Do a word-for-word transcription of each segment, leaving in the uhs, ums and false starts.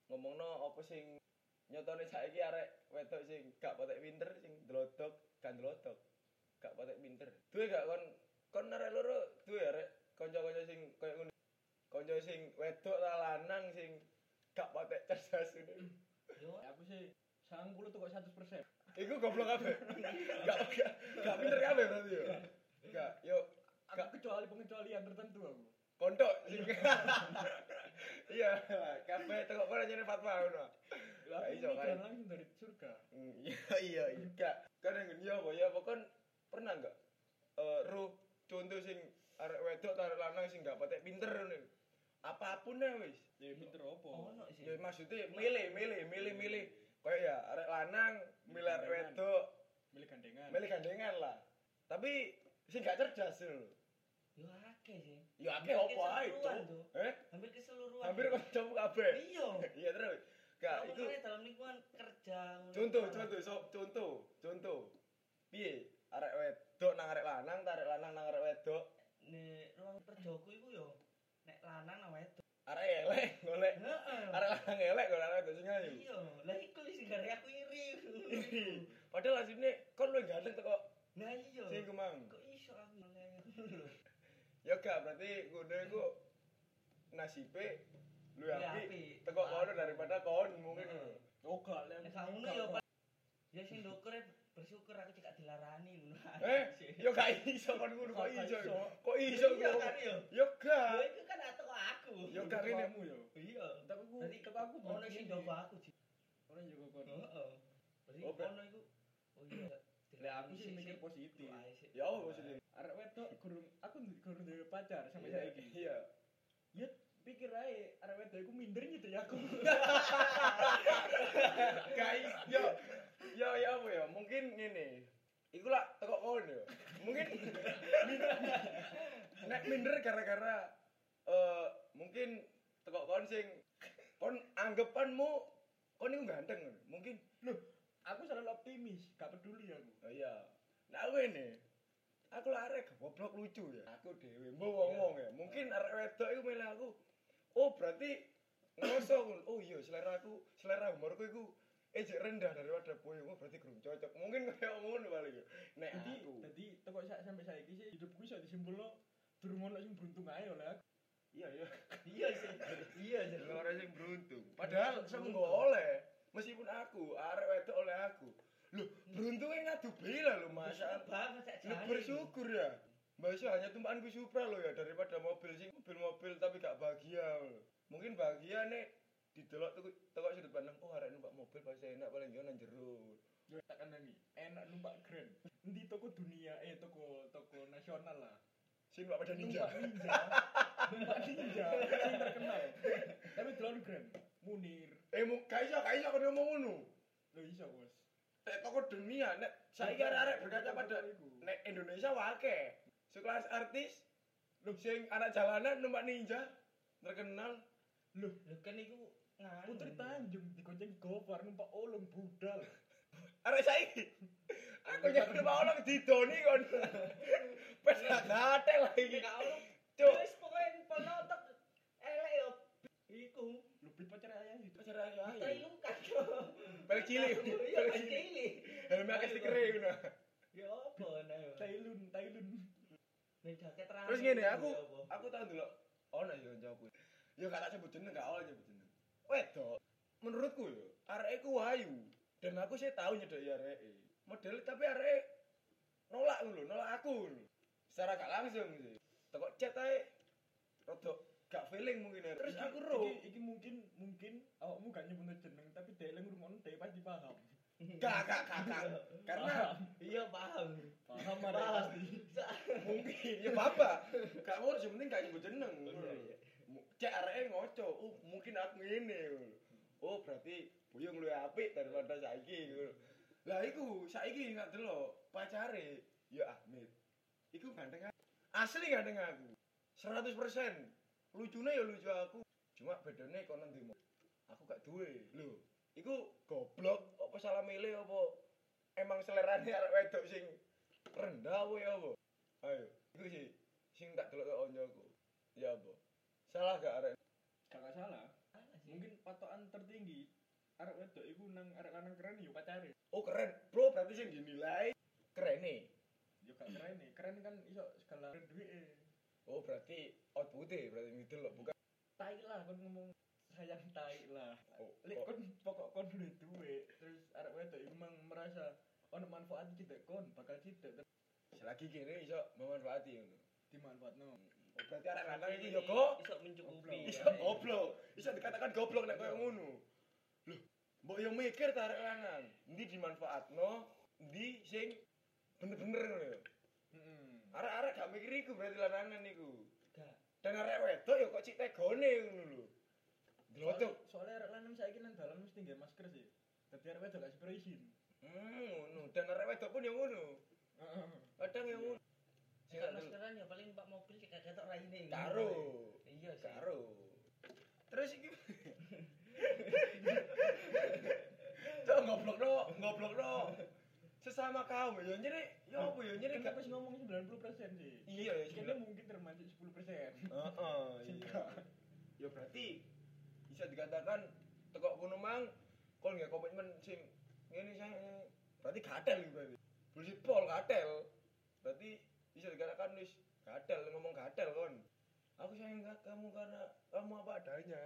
ngomongno apa sing nyotone saiki arek wedok sing gak patek pinter sing dlodok, kan dlodok. Gak patek pinter. Duwe gak kon kon arek loro duwe arek kanca-kanca sing koyo ngono. Kanca sing wedok ta lanang sing gak patek cerdas ngono. Yo aku sih sembilan puluh tuh kok seratus persen. Iku goblok kabeh. Gak gak gak pinter kabeh berarti yo. Gak yo Gak kecuali pengecualian tertentu aku. Kondok sing iya, kabeh teko kono nyene fatwa ngono. Lah Gak iso ini kae. jalan langsung dari surga. Hmm, Iya iya iya. Gak kan ngene ya apa ya apa kon pernah enggak eh ro contoh sing arek wedok ta arek lanang sing gak patek pinter ngono. Apapun ya wis. Ya pinter opo? Ono sih. Ya maksudnya milih milih milih milih kayak ya arek lanang milih arek wedok Milih gandengan. milih gandengan lah. Tapi sing gak cerdas lho. Yo akeh sih. Ya akeh opo ae, Keseluruhan Cuk. tuh. Eh? Hampir keseluruhan. Hampir kancamu kabeh. Iya. Iya terus. Gak Apa itu meneh dalam lingkungan kerja. ngono. contoh contoh so, contoh contoh. Piye arek wedok nang arek lanang, ta arek lanang nang arek wedok. Nek ruang kerjaku iku yo nek lanang nang wedok. Arek elek golek. Heeh. Arek lanang elek golek arek wedok sing ayu. Iya, lah iku sing gare aku iri. Padahal asline kon luwih ganteng teko Nah iya. sing kemang. Kok iso aku oleh. Ya gak berarti ngono iku nasibe lu Luwih apik apik. teko kono daripada kon mungkin. Oh gak lah. Nek gak ngono yo ya sing ndukur bersyukur aku cekak dilarani ngono. Eh, yo gak iso kon ngono kok Gak iso. iso. Kok iso Iya kok? kan yo. Yo Yo gak. iku kan atau aku. Yo gak ngene. kamu yo. Iya. Tapi aku Berarti tapi aku ono sing ndogo aku sih. Orang juga kon. Heeh. Berarti Oh, ber- ono iku. Oh iya. Lah aku sih mikir positif. Ya apa maksudnya? Arek wedok gurung aku gurung duwe pacar sampai Iya, saiki. Iya. Ya pikir ae arek wedok iku minder gitu ya aku. Guys, yo yo ya apa ya? Mungkin ngene. Iku lah teko kono yo. Mungkin nek minder gara-gara eh mungkin teko kon sing kon anggapanmu kon iku ganteng ngono. Mungkin Loh, aku selalu optimis, gak peduli aku. oh iya. Nah aku ini aku lah arek goblok lucu ya. Aku dhewe mbok ngomong ya. Mungkin arek wedok iku milih aku. Oh, berarti ngosong. Oh iya, selera aku, selera humorku iku ejek rendah daripada boy. Oh, berarti kurang cocok. Mungkin kayak ngono paling. Nek Jadi, aku. jadi teko sak sampai saiki sih hidupku iso disimpulno durung ono sing beruntung ae oleh aku. Iya, iya. Iya sih. Iya sih. Orang yang beruntung. Padahal senggo oleh. Meskipun aku, arek wedok oleh aku. Loh, beruntungnya ngadu bela lho, Mas. banget sak Lu jane. bersyukur ya. Masya hanya tumpahanku Supra lo ya daripada mobil sing mobil-mobil tapi gak bahagia lho. Mungkin bahagia nih didelok teko teko sudut pandang oh arek numpak mobil pasti enak paling yo nang jero. Yo tak kandani, enak numpak grand. Endi toko dunia, eh toko toko nasional lah. Sing numpak pada ninja. Numpak ninja. Numpak ninja sing terkenal. Tapi drone grand. Munir. Eh mu gak iso gak iso kon ngomong ngono. Lho iso, Bos. Nek toko dunia nek saiki arek-arek berkaca pada nek Indonesia wake. Sekelas artis lu sing anak jalanan numpak ninja terkenal. Loh, Lho kan iku nganu. Putri Tanjung digonceng Gofar numpak olong budal. Arek saiki. Aku nyek numpak orang didoni kon. Pes gak gatel lagi. Gak ono. Cuk. Wis pokoke penotok elek yo. Iku. Lebih pacar ayah itu. Pacar ayo ayo. Tai luka. Balik cilik. Iya, Balik balik cilik. cilik. Helme akeh stikere ngono. Ya apa nah. Tailun, Tailun. Nek jaket rame. Terus ngene aku aku tau ndelok ono ya kancaku. Ya gak tak sebut jeneng gak oleh nyebut jeneng. Wedok menurutku yo areke ku ayu dan aku sih tahu nyedoki areke. Model tapi areke nolak ngono, nolak aku ngono. Secara gak langsung sih. Teko chat ae rada gak feeling mungkin ya. Terus aku ro Iki, iki mungkin mungkin awakmu gak nyebut jeneng tapi dhek lek ngrungokno dhek pasti paham. gak gak gak gak. Karena iya paham. Paham Paham. mungkin ya bapak gak mau sing penting gak nyebut jeneng. Iya, iya. Cek areke ngoco, oh mungkin aku ngene. Oh berarti buyung luwih apik daripada saiki. Lah iku saiki gak delok pacare ya Ahmed. Iku ganteng asli ganteng aku. seratus persen. Lucune ya lucu aku. Cuma bedane kono ndemo. Aku gak duwe. Lho, iku goblok apa salah milih apa emang selerane arek wedok sing rendah apa ya apa? Ayo, iku sih sing tak delok kok onyoku. Ya apa? Salah gak arek? Gak salah. Salah sih. mungkin patokan tertinggi arek wedok iku nang arek lanang keren yo pacare. Oh keren, bro berarti sing dinilai keren nih. Yo gak keren nih, keren kan iso segala duwike. Oh berarti output-e berarti gitu loh, bukan. Tai lah kon ngomong sayang tai lah. Oh, Lek oh. kon pokok kon duwe duit, terus arek wedok iku mang merasa ono manfaat cedek kon bakal cedek Selagi kene iso memanfaati ngono. dimanfaatno. Oh berarti arek lanang iki yo kok iso mencukupi. iso goblok. Iso dikatakan goblok nek koyo ngono. Loh, mbok yo mikir ta arek lanang, endi dimanfaatno, endi sing bener-bener ngono yo. Heeh. Arek-arek gak mikir iku berarti lanangan iku. Gak. Dan arek wedok yo kok cik tegone ngono lho. Glocok. Soalnya arek lanang saiki nang dalan mesti nggae masker sih. Dadi arek wedok gak sepiro izin. Hmm, ngono. Dan arek wedok pun yo ngono. Heeh. Kadang yo ngono. Sing Sing gak maskeran ya paling Pak mobil cek ketok raine. karo. Iya sih. Karo. Terus iki Cok ngoblokno, ngoblokno. Sesama kaum yo nyeri, yo apa yo nyeri Kan gak wis ngomong sembilan puluh persen sih. Iya ya Kene mungkin termasuk sepuluh persen. Heeh, iya. Ya berarti bisa dikatakan tekok kono mang kon nggak komitmen sing ngene sing berarti gatel iki berarti. Bullshit pol gatel. Berarti bisa dikatakan wis gatel ngomong gatel kon. Aku sayang kamu karena kamu apa adanya.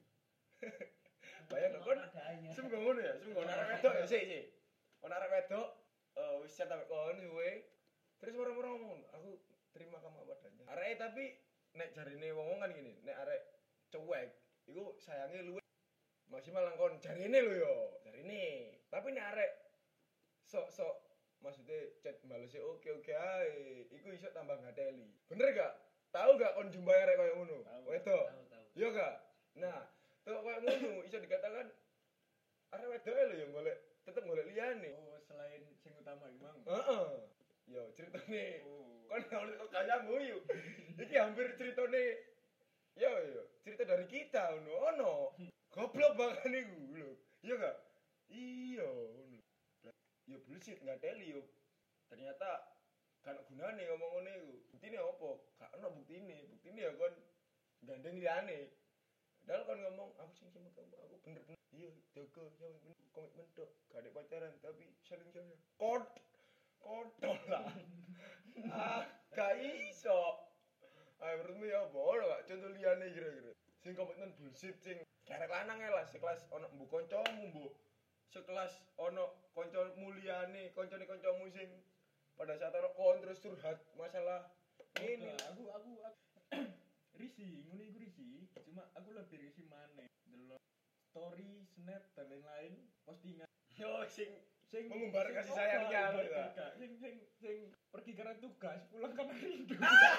Bayang kon. Sungguh ngono ya, sungguh arek wedok ya sik sik. Ono arek wedok eh wis chat ambek kon suwe. Terus orang-orang ngomong, aku terima kamu apa adanya. Arek tapi nek jarine wong-wong kan gini, nek arek cuek, iku sayange luwe maksimal nang kon jarine lho yo, jarine. Tapi nek arek sok-sok maksudnya chat balese oke-oke ae, iku iso tambah ngateli. Bener gak? Tahu gak kon jumpai arek koyo ngono? Wedok. Tahu tahu. Iya gak? Nah, kok koyo ngono iso dikatakan arek wedoke lho yo golek tetep golek liyane. Oh, selain sing utama iki mang. Heeh. Yo ceritane Oh. kon kok kaya nguyu. Iki hampir ceritane yo yo, cerita dari kita ngono. Ono. Goblok banget niku lho. Iya gak? Iya ngono. Yo bullshit enggak teli yo. Ternyata kan gunane ngomong ngene iku. Buktine opo? Gak ono buktine. Buktine ya kon gandeng liyane. Padahal kon ngomong aku sing sama kamu, aku bener-bener iya jaga ya komitmen tok. Gak ada pacaran tapi saling sayang. Kot kontol lah. Ah, gak iso. Ayo menurutmu ya apa? Ono gak contoh liyane kira-kira? Sing komitmen bullshit sing karek lanang ae lah sekelas ono mbok kancamu mbok sekelas ono kanca muliane, kancane kancamu sing pada saat ono kon terus curhat masalah ini. Aku aku aku risi, ngono iku risi. Cuma aku lebih risi maneh. Delok story, snap dan lain-lain, postingan Yo sing sing mengumbar sing kasih apa, sayangnya ibarat gitu. kata, sing sing sing pergi karena tugas pulang karena rindu.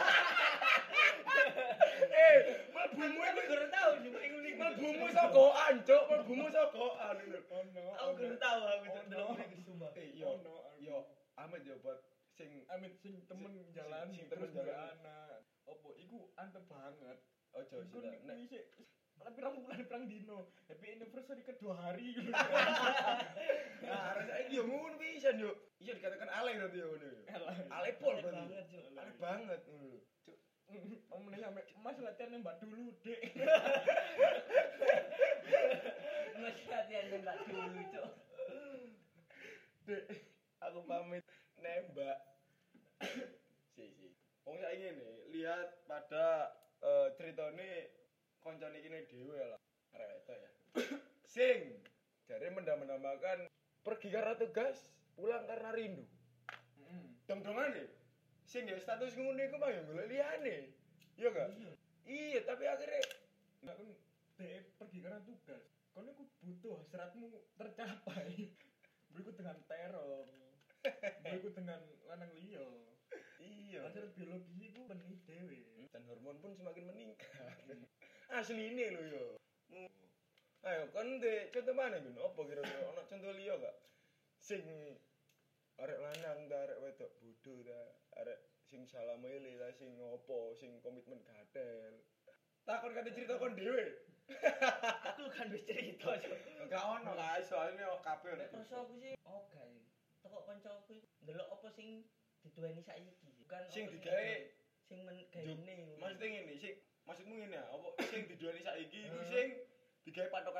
Eh, mlebumu Aku iku gak tahu cuma iku ning mlebumu sogokan, Cuk. Mlebumu sogokan lho. Ono. Aku gak tahu aku Ono. cuma delok iku sumpah. Eh, yo Ono. yo amat yo buat sing Amit sing temen Sing- jalan, sing terus temen duwe jalan. anak. Opo iku antep banget. ojo Iku sih. Nek nek sik tapi pirang bulan pirang dino. Happy anniversary kedua hari gitu. nah, arek saiki yo ngono pisan yo. Iya dikatakan alay berarti yo ngono yo. Alay pol Alay berarti. banget, Cuk. Alay banget ngono lho. Cuk. Omne sampe Mas latihan nembak dulu, Dek. Mas latihan nembak dulu, Cuk. Dek, aku pamit nembak. Si si. Wong saiki ngene, lihat pada eh, ceritane koncone iki dhewe lah. Arek wedok ya. Sing jare mendam-mendamakan pergi karena tugas, pulang karena rindu. Heeh. Dong-dongane sing ya status ngono iku mah yo golek liyane. Iya gak? Iya, tapi akhirnya Enggak kan Dek pergi karena tugas. Kon iku butuh hasratmu tercapai. Berikut dengan terong. Berikut dengan lanang liya. iya. Hasrat biologis iku benih dhewe. Dan hormon pun semakin meningkat. Asli ini lho yo. Ayo kan de contoh mana Gun? Apa kira-kira ono contoh liya gak? Sing arek lanang ta arek wedok bodoh ta, arek sing salah milih ta sing ngopo, sing komitmen gatel. Takon kate cerita kon dhewe. Aku kan wis cerita, Cuk. Enggak ono lah soalnya kabeh ono. Nek perso aku sih oke. Teko kancaku iku ndelok apa sing diduweni saiki. Bukan Sing apa digawe sing men Juk, gaene. maksudnya ngene, sing maksudmu ngene ya, apa sing diduweni saiki iku sing digawe patok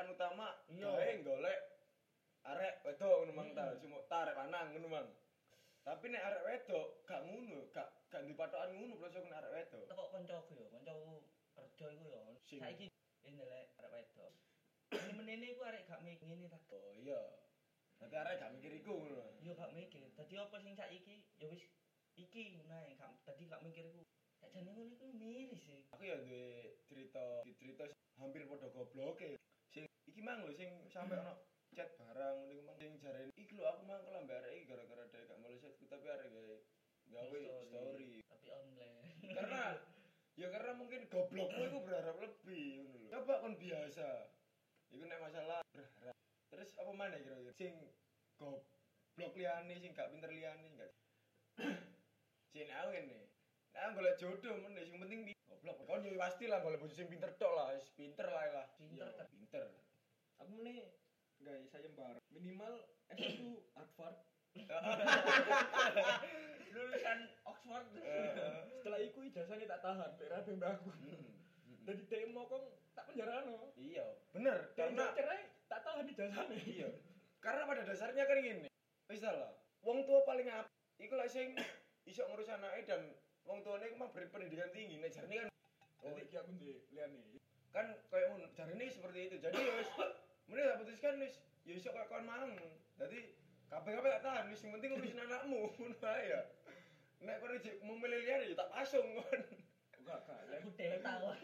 Iya. gawe golek arek wedok ngono mang ta, Hmm. cuma tarik lanang ngono mang. Tapi nek arek wedok gak ngono, gak gak di patokan ngono proso nek arek wedok. Teko koncoku yo, koncoku kerja iku yo. Sing- Saiki ini lek arek wedok. Ini menene iku arek gak mikir ngene ta. Oh iya. Nanti arek gak mikir iku ngono. Yo gak mikir. Dadi apa sing saiki yo wis iki ngono ae, gak dadi gak mikir iku. Sakjane ngono iku miris sih. Aku ya duwe cerita, cerita hampir padha gobloke. Sing iki mang lho sing sampe ono chat barang ngono iku mang sing jarene iki lho aku mang kelambe arek iki gara-gara dhek gak mulai chatku tapi arek gawe gawe story. Tapi online. Karena ya karena mungkin goblokmu iku berharap lebih ngono lho. Coba kon biasa. Iku nek masalah berharap. Terus apa maneh kira-kira sing goblok liyane sing gak pinter liyane enggak. Sing aku ngene. Nek golek jodoh men sing penting pi- goblok. Kon yo pasti lah golek bojo sing pinter tok lah, wis pinter lah lah. Pinter Iya. ter. Pinter. Aku meneh guys sayembara. Minimal S satu Harvard. Lulusan Oxford. Heeh. Setelah itu ijazahnya tak tahan, tak rapi mbakku. Jadi dia mau kong tak penjarano. Iya, bener. Karena Karena cerai tak tahan ijazahnya. iya. Karena pada dasarnya kan ngene. Wis lah. Wong tua paling apik iku lek sing iso ngurus anake dan wong tuane iku mah berpendidikan tinggi. Nek jarine kan Oh, iki aku ndek liane. kan kayak ngono. Jarine seperti itu. Jadi ya wis mending tak putuskan wis ya iso kayak kon mang. Dadi kabeh-kabeh tak tahan wis sing penting ngurusin anakmu ngono ae ya. Nek kon iki mau milih liane ya tak pasung kon. Enggak, enggak. Aku delta wah.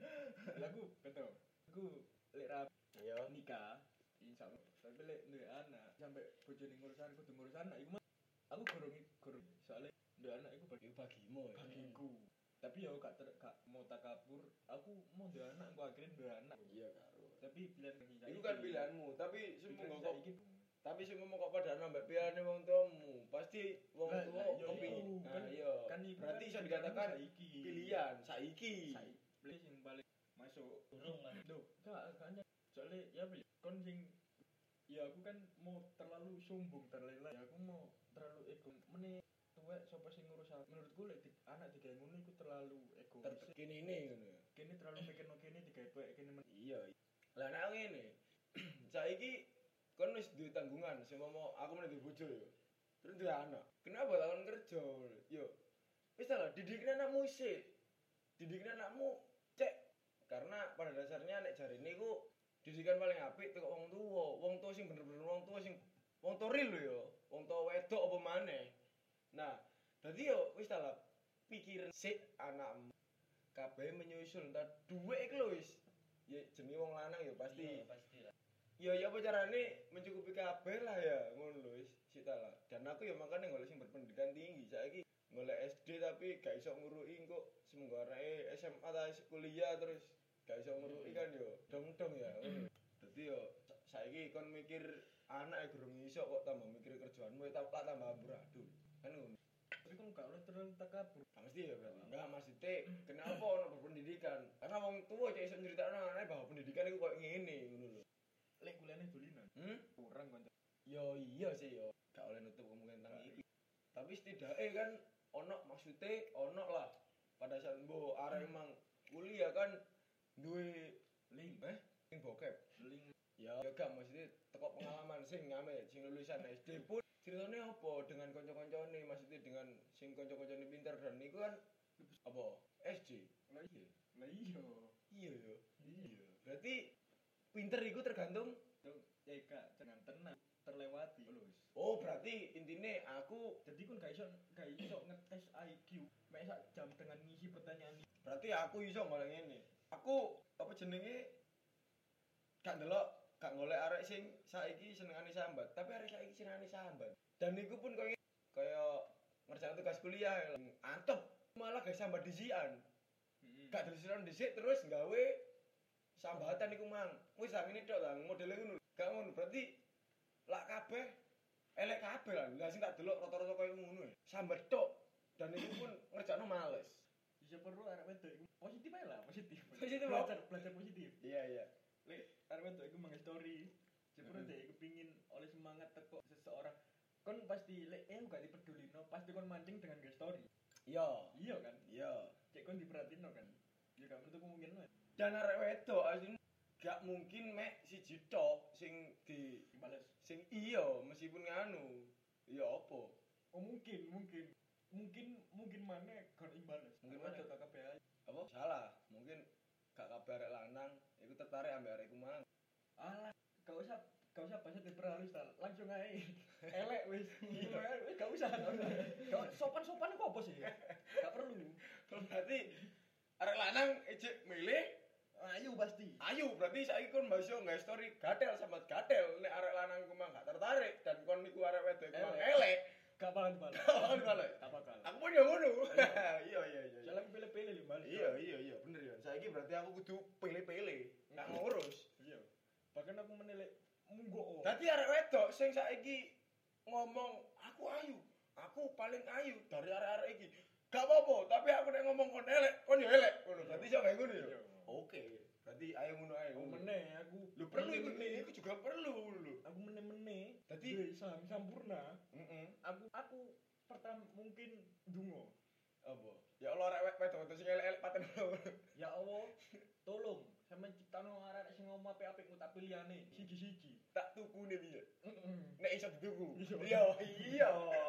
Lagu betul. Aku lek rap Iya. nikah, insya Allah. Tapi lek duwe anak sampai bojone ngurus anak, kudu ngurus anak iku mah aku gorong gorong soalnya duwe anak iku bagi Iku bagimu ya. bagiku. Tapi ya gak ter, gak mau takabur, aku mau duwe anak, gua akhirnya duwe anak. Iya karo. Tapi pilihan bagi saya. Iku kan pilihanmu, tapi semua Pilihan kok saiki. tapi sing ngomong kok pada nambah pilihane wong tuamu, pasti wong Lah, tua lah, iya, kepingin. iya. Nah, Kan- iya. kan iku Berarti kan bisa dikatakan saiki. pilihan saiki. Saiki pilih sing paling masuk. Durung lah. Duh, gak gak soalnya ya apa ya, kon sing ya aku kan mau terlalu sombong terlalu ya aku mau terlalu ego meneh tuwek sapa sing ngurus aku menurutku lek di- anak digawe ngono iku terlalu ego Tertekin ini ngono ya. kene terlalu mikirno kene digawe tuwek kene men- Iya. Lah nek ngene. Saiki kon wis duwe tanggungan, sing mau aku meneh duwe bojo yo. Terus duwe anak. Kenapa tak kon kerja? Yo. Wis lah didikin anakmu sik. Didikin anakmu cek. Karena pada dasarnya nek jarine iku didikan paling apik teko wong tuwa. Wong tuwa sing bener-bener wong tuwa sing wong tuwa real lho yo. Wong tuwa wedok apa maneh. Nah, dadi yo wis lah pikirin sik anakmu. Kabeh menyusul entar dhuwit iku lho wis. Ya jenenge wong lanang ya pasti. Iya, pasti lah. Ya ya apa carane mencukupi kabeh lah ya ngono lho wis sita lah. Dan aku ya makane golek sing berpendidikan tinggi. Saiki golek S D tapi gak iso nguruki kok semenggo anake S M A ta kuliah terus gak iso nguruki kan yo dong-dong ya ngono. Dadi yo sa- saiki kon mikir anak e gurung iso kok tambah mikir kerjaanmu tak tak tambah amburadul. Kan ngono. tapi kan gak oleh terlalu takabur Gak mesti ya berarti. Enggak maksudnya kenapa ono berpendidikan? Karena wong tua cek iso nyeritakno anake bahwa pendidikan iku koyo ngene ngono lho. lek kuliahnya dolinan Hmm? kurang kan Yo iya sih yo, gak oleh nutup kemungkinan tentang iki. Tapi setidaknya kan ono maksudnya ono lah. Pada saat mbok arek emang kuliah kan duwe link eh sing bokep. link Ya ya gak maksudnya teko pengalaman sing ngame sing lulusan S D pun ceritanya apa dengan kanca-kancane maksudnya dengan sing kanca-kancane pinter dan niku kan apa S D. lah iya lah iya Iya yo. iya Berarti pinter iku tergantung. Tuh, ya kak jangan tenang terlewati lulus Oh berarti intinya aku jadi kan gak iso gak iso ngetes I Q mek sak jam dengan ngisi pertanyaan ini berarti aku iso golek ngene. Aku apa jenenge gak ndelok gak golek arek sing saiki senengane sambat, tapi arek saiki senengane sambat. Dan niku pun koyo kaya ngerjain tugas kuliah antep malah gak sambat disian. Mm-mm. Gak disian dhisik terus gawe sambatan iku mang. Wis lah ngene tok lah modele ngono. Gak ngono berarti lak kabeh elek kabeh lah. Lah sing tak delok rata-rata koyo ngono ya. Sambat tok. Dan itu pun ngerjakno males. bisa perlu arek wedok iku positif ae lah positif Positif, belajar belajar positif Iya iya. lek arek wedok iku mang story jepuro Mm-mm. dek kepingin oleh semangat teko seseorang kon pasti lek eh gak dipedulino pasti kon mancing dengan gak story Iya. iya kan Iya. cek kon diperhatino kan ya gak menutup kemungkinan Dan arek wedok asline gak mungkin mek siji tok sing di Bales. sing iya meskipun nganu. Ya apa? Oh mungkin, mungkin. Mungkin mungkin mana kon imbales. Mungkin Mungkin mana? mana K P I. Apa? Salah. Mungkin gak kabeh arek lanang iku tertarik ambek arekku mang. Alah, gak usah gak usah bahasa diperhalus ta. Langsung ae. Elek wis. Gitu ae, wis gak usah, gak usah. Gak sopan-sopan kok apa sih? Gak perlu. Berarti arek lanang ejek milih Ayo pasti. ayu, berarti saiki kon mbak yo nggak story gatel sama gatel nek arek lanang ku mah gak tertarik dan kon niku arek wedok ku mah Elek. elek. Gak bakal balik. Kon balik. Gak bakal. Aku pun yo ngono. Iya iya iya. Jalan pilih-pilih li balik. Iya iya iya bener ya. Saiki berarti aku kudu pilih-pilih, nggak ngurus. Iya. Bahkan aku menilai munggo. Dadi arek wedok sing saiki ngomong aku ayu, aku paling ayu dari arek-arek iki. Gak apa-apa, tapi aku nek ngomong kon elek, kon yo elek. Ngono. Berarti iso kayak ngono ya. Iya. Oke. Berarti ayo ngono ae. Aku meneh aku. Lu perlu iku meneh. iku juga perlu lho. Aku meneh-meneh. Dadi- Duwe saham sampurna. Heeh. Aku aku pertama mungkin dungo. Apa? Ya Allah arek wedok-wedok sing elek-elek paten lho. Ya Allah, tolong sampean ciptano arek sing ngomong apik-apik ku tak pilihane siji-siji. Tak tukune piye? Heeh. Nek iso dituku. Iya. Iya, iya.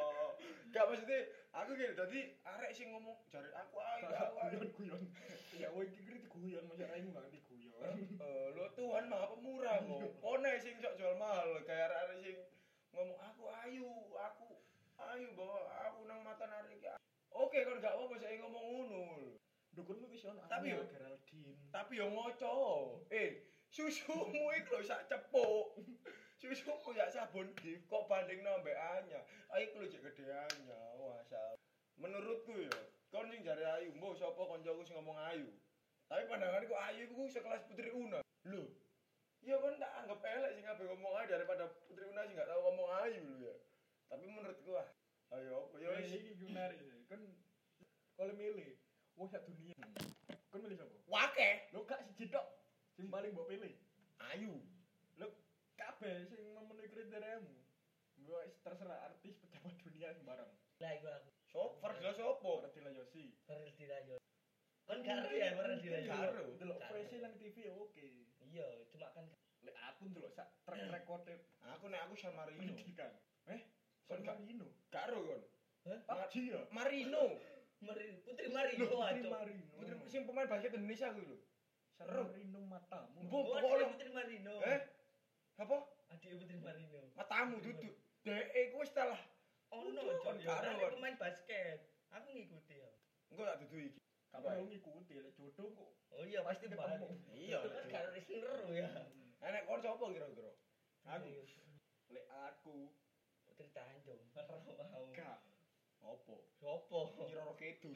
Gak maksudnya aku gini, dadi arek sing ngomong jare aku ayu, aku ayu. Guyon guyon. Ya woi iki kritik guyon masyarakat gak ngerti guyon. Eh, lo Tuhan Maha Pemurah kok. Kone sing sok jual mahal kayak arek sing ngomong aku ayu, aku ayu bahwa aku nang mata arek iki. Oke, kon gak apa-apa saya ngomong ngono. Dukunmu wis ono. Tapi yo- Geraldine. Tapi yo ngoco. Eh, susumu iku lho sak cepuk. Susumu ya sabun gift kok bandingno mbek Anya. Ayo iku lho jek gedeannya. Masyaallah. Menurutku yo, kon sing jare ayu, mbok sapa kancaku sing ngomong ayu. Tapi pandanganku ayu iku sekelas Putri Una. Lho. Ya kon tak anggap elek sing kabeh ngomong ayu daripada Putri Una sing gak tau ngomong ayu lho ya. Tapi menurutku ah, ayo apa yo Ya wis. iki menarik sih. Kan kalau milih, wah sak dunia. Kan milih sapa? Wake Lo gak siji tok sing paling mbok pilih. ayu. Lo kabeh sing memenuhi kriteriamu. Wis terserah artis pejabat dunia sembarang. Lah iku aku. Sop, Fardila sopo? Ferdila Yosi. Ferdinand Yo. Kan karo ya Ferdinand Yo. Karo. Delok Karo. fresh nang T V ya oke. Iya, cuma kan Lek aku ndelok sak track record Aku nek aku San Marino. pendidikan. Eh, Kon San gak- Marino. Karo kon. Hah? P U B G ya? Marino. Mari Putri Marino Loh, Putri aja. Marino. Putri sing pemain basket Indonesia kuwi lho. San Ro. Marino matamu. Bu- Oh, pokoknya- adik Putri Marino. Eh? Apa? Adik Putri Marino. Matamu duduk. Dek ku wis telah. Oh no, Udah, Cok. karo, Karo kon. pemain basket. Aku ngikuti ya. Engko tak dudu iki. Kamu yang ngikuti lek jodoh kok. Oh iya pasti Ketemu. balik. Iya, Itu kan Cok. karo seru ya. Enek kon sapa kira-kira? Aku. Iya. Lek aku Putri Tanjung. Ora mau. gak Apa? Sopo? Kira-kira kedu.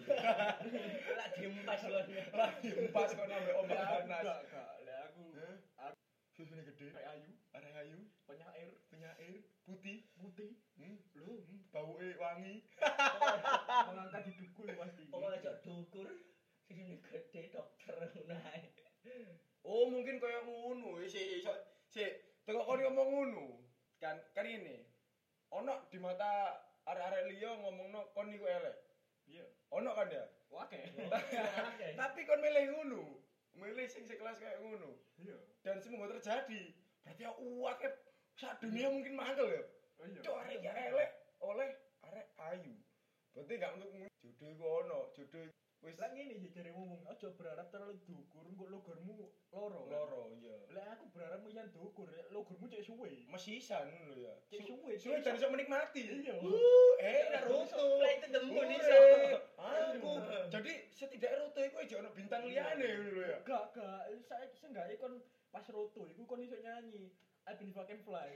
Lah diempas kon. Lagi pas kok nambah ombak Lek aku panas. gak gak. Lek aku Hah? Susune gede. kayak ayu, Arek ayu, penyair, penyair, putih. putih, Hmm. lu Hmm. Bauke wangi. mengangkat hidupku ya pasti. Pokoknya cok dukur. Sini gede dokter naik. Oh, mungkin kaya ngono. Si iso si teko kon ngomong ngono. Kan kan ini. Ono di mata arek-arek liya ngomongno kon niku elek. Iya. Ono kan ya? Oke. Oke. Tapi kon milih ngono. Milih sing sekelas kayak ngono. Iya. Dan semoga terjadi. Berarti awake sak dunia mungkin mangkel ya. Oh iya. Cok arek ya elek oleh arek ayu. Berarti gak untuk jodoh iku ono, jodoh iku wis Lah ngene sih jare ngomong, aja berharap terlalu dukur, engko logormu loro. kan? loro iya. Lek aku berharap myan dukur, lek logormu cek suwe. Mesisan ngono ya. Cek Su- suwe. Suwe dan iso menikmati. Iya. Uh, eh Naruto. Lah itu demu nih Urip. so. Aku. Jadi setidaknya Naruto iku aja ono bintang liyane ngono lho ya. Gak, gak, saya seenggaknya kon pas roto iku kon iso nyanyi I been fucking fly.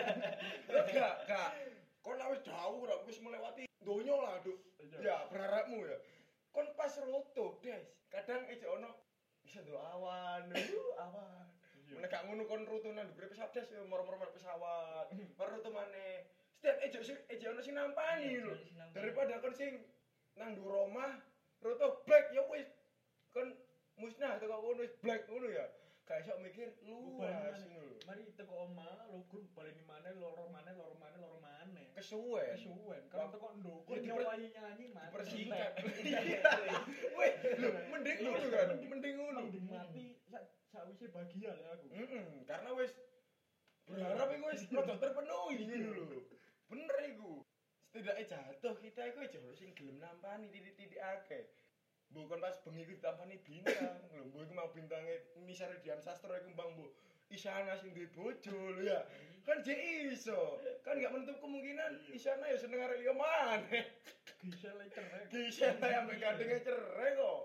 Gak, gak. Kon lah wis dawuh ra wis melewati donya lah, Duk. Ya, berharapmu ya. Kon pas roto, Des. Kadang aja ono bisa ndelok awan, uh, awan. Iya. Nek gak ngono kon rutu nang dhuwur pesawat Des ya moro-moro mek pesawat. Baru rutu maneh. Setiap ejo ejo ono sing nampani lho. Daripada kon sing nang dhuwur omah rutu black ya wis kon musnah teko kono wis black ngono ya. Gak iso mikir luas ngono lho. Mari teko omah, logur baleni maneh, loro maneh, loro maneh, loro maneh. Kesuwen. Kesuwen, kalau teko ndoko Ya, diper- nyawahi nyanyi mati. Dipersingkat. Wih, lho mending ngono kan. Mending ngono. Mending mati sak sak sawise bahagia lek aku. Heeh, karena wis berharap iku wis rada terpenuhi ngono lho. Bener iku. Setidaknya jatuh kita iku aja sing gelem nampani titik-titik akeh. Mbok kon pas bengi iku ditampani bintang lho, mbok iku mau bintange Nisar Dian Sastro iku mbang mbok Isyana sing duwe bojo lho ya. Kan jek iso. Kan gak menutup kemungkinan Isyana ya seneng arek liya maneh. Gisel lek cerai. Gisel sampe kadenge cerai kok.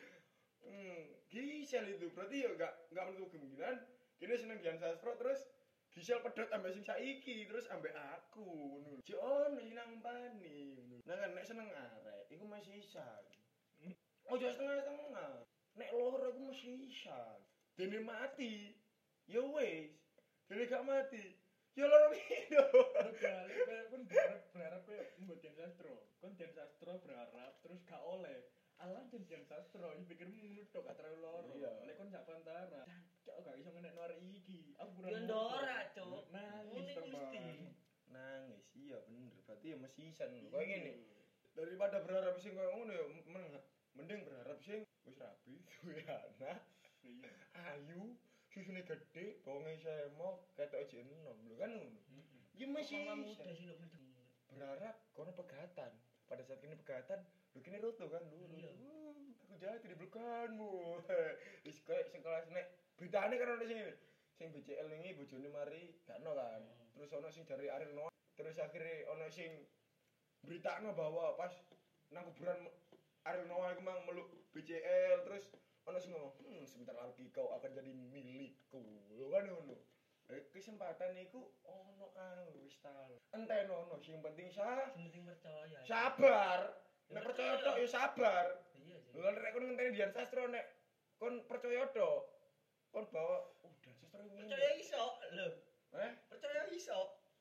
Hmm, Gisel itu berarti ya gak gak menutup kemungkinan kene seneng Dian Sastro terus Gisel pedhot ambek sing saiki terus ambek aku ngono. Jek ono sing nampani ngono. Nah kan nek seneng arek iku masih isan. Ojo setengah-setengah. Nek loro iku mesti isan. Dene mati. Ya wis. Dene gak mati. Ya loro pindho. Balik koyo kon berharap berharap koyo mbok Dian Sastro. Kon Dian Sastro berharap terus gak oleh. Alah Dian Sastro pikirmu ngono tok gak terlalu loro. Iya. Lek kon gak pantara. Cok gak iso ngenekno arek iki. Aku kurang. Yo ndora, Cuk. Nangis Ngene teman. mesti. Nangis iya bener. Berarti ya mesti isan. Kayak ngene. Daripada berharap sing koyo ngono ya men- mending berharap sing wis rabi, duwe anak, Iya. ayu, susune gede, bonge semok, ketok jek enom lho kan ngono. Ya mesti Mama isan. muda sih lho mesti. Berharap kono pegatan. Pada saat ini pegatan, lu kini roto kan lu. Iya. Uh, aku jatuh di belakangmu. Wis koyo sing kelas nek beritane kan ono sing ngene. Sing B C L wingi bojone mari gak ono kan. Terus ono sing dari Ariel Noah, terus akhirnya ono sing beritakno bahwa pas nang kuburan Ariel Noah iku mang meluk B C L terus ono sing ngomong, "Hmm, sebentar lagi kau akan jadi milikku." Lho kan ngono. Eh, kesempatan iku ono aku wis tau. Enteno ono sing penting sah Sing penting percaya. sabar. Nek percaya tok ya sabar. Iya sih. Lha nek kon ngenteni Dian Sastro nek kon percaya tok. Kon bawa oh Dian Sastro ngene. Percaya iso lho. Eh? Percaya iso.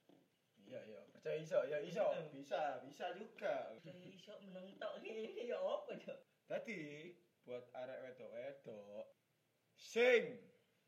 Iya iya, percaya iso, ya iso. Bisa, bisa juga. Percaya iso meneng tok ngene ya apa, Cuk? Dadi buat arek wedok-wedok sing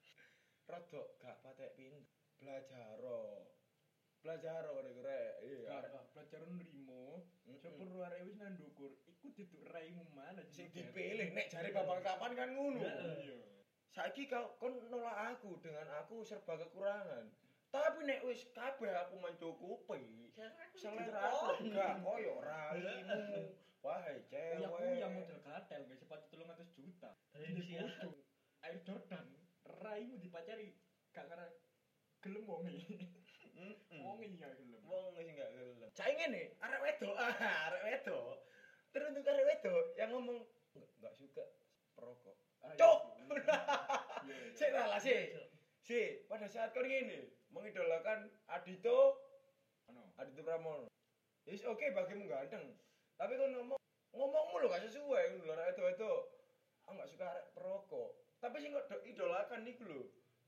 rada gak patek pinter, blajaro. Blajaro rek-rek. Iya, arek Gak belajar nrimo. Mm-mm. Sepur arek wis nang ndukur, iku duduk raimu mana sing dipilih nek jare babang kapan kan ngono. Iya. Saiki kau kon nolak aku dengan aku serba kekurangan. Tapi nek wis kabeh aku mencukupi, selera aku gak koyo raimu. Wahai Ya aku cewek. yang model katel guys, sepatu telung atus juta. Dari Di Indonesia. foto Air Jordan, raimu dipacari gak karena gelem wonge. Heeh. Wonge ya gelem. Wong sing gak gelem. Cai ngene, arek wedok, ah, arek wedok. Teruntuk arek wedok yang ngomong "Nggak- nggak suka perokok. Ah, Cuk! iya. Iya, iya. Sik lah lah sik. Sik, pada saat kau ngene mengidolakan Adito, Ano? Adito Pramono. Yes, oke bagimu ganteng. Tapi kau ngomong ngomongmu lho gak sesuai ngono lho arek wedok. Aku gak suka arek perokok. Tapi sing kok idolakan niku lho,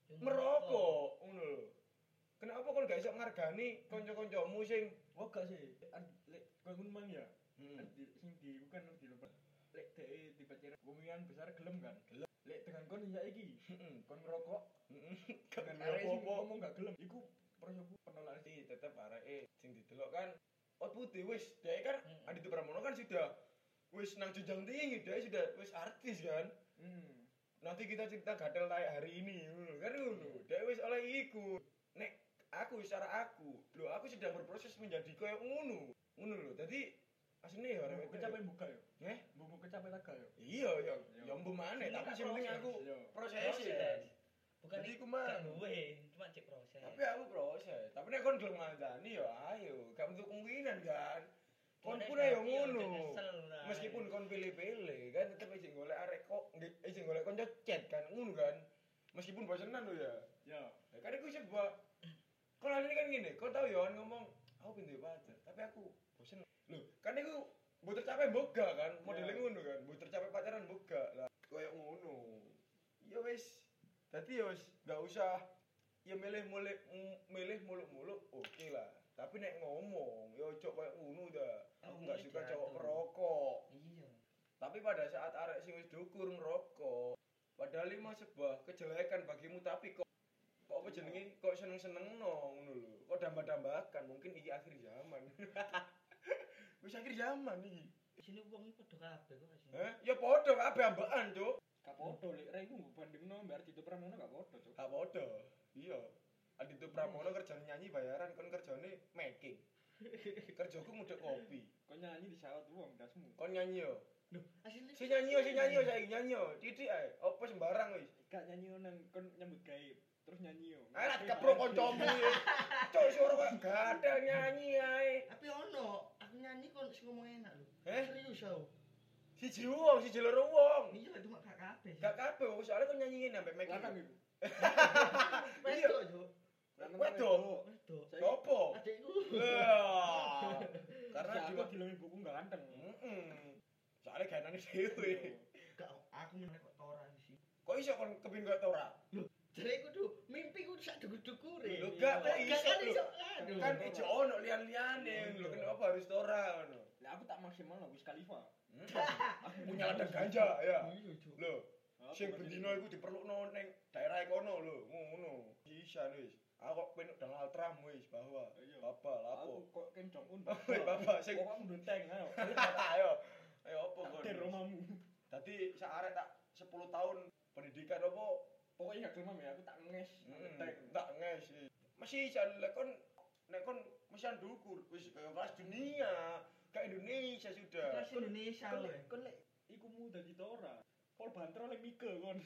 merokok ngono lho. Kenapa kon gak iso ngargani kanca-kancamu sing Wah gak sih, Ad- lek kowe ngono mang ya. Hmm. Kan di- sing di bukan di lupa. Lek dhek dipacari kemungkinan besar gelem kan. Gelem. Lek dengan kon saiki, heeh. kon ngerokok dengan Dengan arek sing apa-apa. ngomong gak gelem, iku persoku penolakan sih. Tapi tetep areke sing didelok kan output wis dhek kan Hmm. Adito Pramono kan sudah wis nang jenjang tinggi, dhek sudah wis artis kan. Hmm. Nanti kita cerita gatel kayak hari ini ngono kan ngono. Dhek wis oleh iku. Nek aku secara aku, lho aku sedang berproses menjadi koyo ngono. Ngono lho. Dadi asline ya arek Mbok kecape buka yo. Eh? Mbok kecape laga yo. Iya ya, Iya. ya mbuh maneh, Ini tapi tak sing penting proses, aku iya. proses ya. Bukan Jadi iki ku mang. gak duwe, cuma cek proses. Tapi aku proses. Tapi nek kon gelem ngandani ya ayo, gak menutup kemungkinan kan. Kon Nek pun ya ganti, ngono. ojo nyesel lah. Meskipun kon pilih-pilih kan tetep aja golek arek kok, aja golek konco chat kan ngono kan. Meskipun bosenan lho ya. Ya. Ya kan iku sebuah kalau ini kan gini, kau tahu ya ngomong, aku pindah pacar, tapi aku bosen. Loh, kan iku mbok tercapai boga kan, modelnya Ya. ngono kan, mbok tercapai pacaran boga lah. Kayak ngono. Ya wis, dadi ya wis gak usah ya milih muluk milih muluk-muluk oke lah. Tapi nek ngomong ya ojo kayak ngono dah. Aku gak suka cowok merokok. Iya. Tapi pada saat arek sing wis dukur ngerokok, padahal ini mah sebuah kejelekan bagimu tapi kok kok apa jenenge kok seneng-seneng no ngono lho. Kok dambah-dambakan mungkin iki akhir zaman. Wis akhir zaman iki. Sini wong iki padha kabeh kok sini. Heh, ya padha kabeh ambekan, Cuk. Gak podo lek rek iku bandingno mbak Ardhito Pramono gak podo, Cuk. Gak podo. Iya. Adito Pramono kerjane nyanyi bayaran kon kerjane making. Kerjaku ngudek kopi. Kok nyanyi di saut wong dasmu. Kon nyanyi yo. Loh, asline Si nyanyi yo, si nyanyi yo saiki nyanyi yo. Titik ae. Apa sembarang wis. Gak nyanyi nang kon nyambut gawe. Terus nyanyi yo. Alah keprok kancamu iki. Cuk suara kok gatel nyanyi ae. tapi ono, aku nyanyi kok sing ngomong enak lho. Eh? Serius aku. Siji wong, siji loro wong. Iya, cuma gak kabeh. sih. Gak kabeh soalnya kon nyanyi ngene ambek making. Lanang iku. Wedok, Cuk. Wedok. Wedok. Sopo? Adikku. Wah. Karena Karena juga aku dilem ibuku ganteng. heeh. Soalnya gaenane dhewe. Gak aku meneh kok tora sih. Kok iso kon kepin kaya ora? Jadi kudu mimpi kudu sak dukur-dukure. Lho gak kok Gak iso kan lho. iso. Aduh. Kan ijo ono lian-liane lho kenapa harus tora ngono. Lah aku tak maksimal lah Wiz Khalifa. Aku punya ladang ganja ya. Iya, Cuk. Lho, sing bendino iku diperlukno ning daerah kono lho, ngono. Bisa wis. Aku kok penuk Donald Trump wis bahwa Iya. Bapak Aku lapo. kok Kim Jong Un. Woi, Bapak sing Kok kamu ndenteng ayo. ayo. Ayo opo kon? Takdir romamu. Dadi sak arek tak sepuluh tahun pendidikan opo? Pokoknya gak gelem ya, aku tak nges. Hmm, Ndenteng. tak nges. Masih jan lek kon nek kon mesian dukur wis kaya kelas dunia, ke Indonesia sudah. Kelas Indonesia Kon lho. lek kon lek iku mu dadi tora. Pol Bantro lek Mike kon.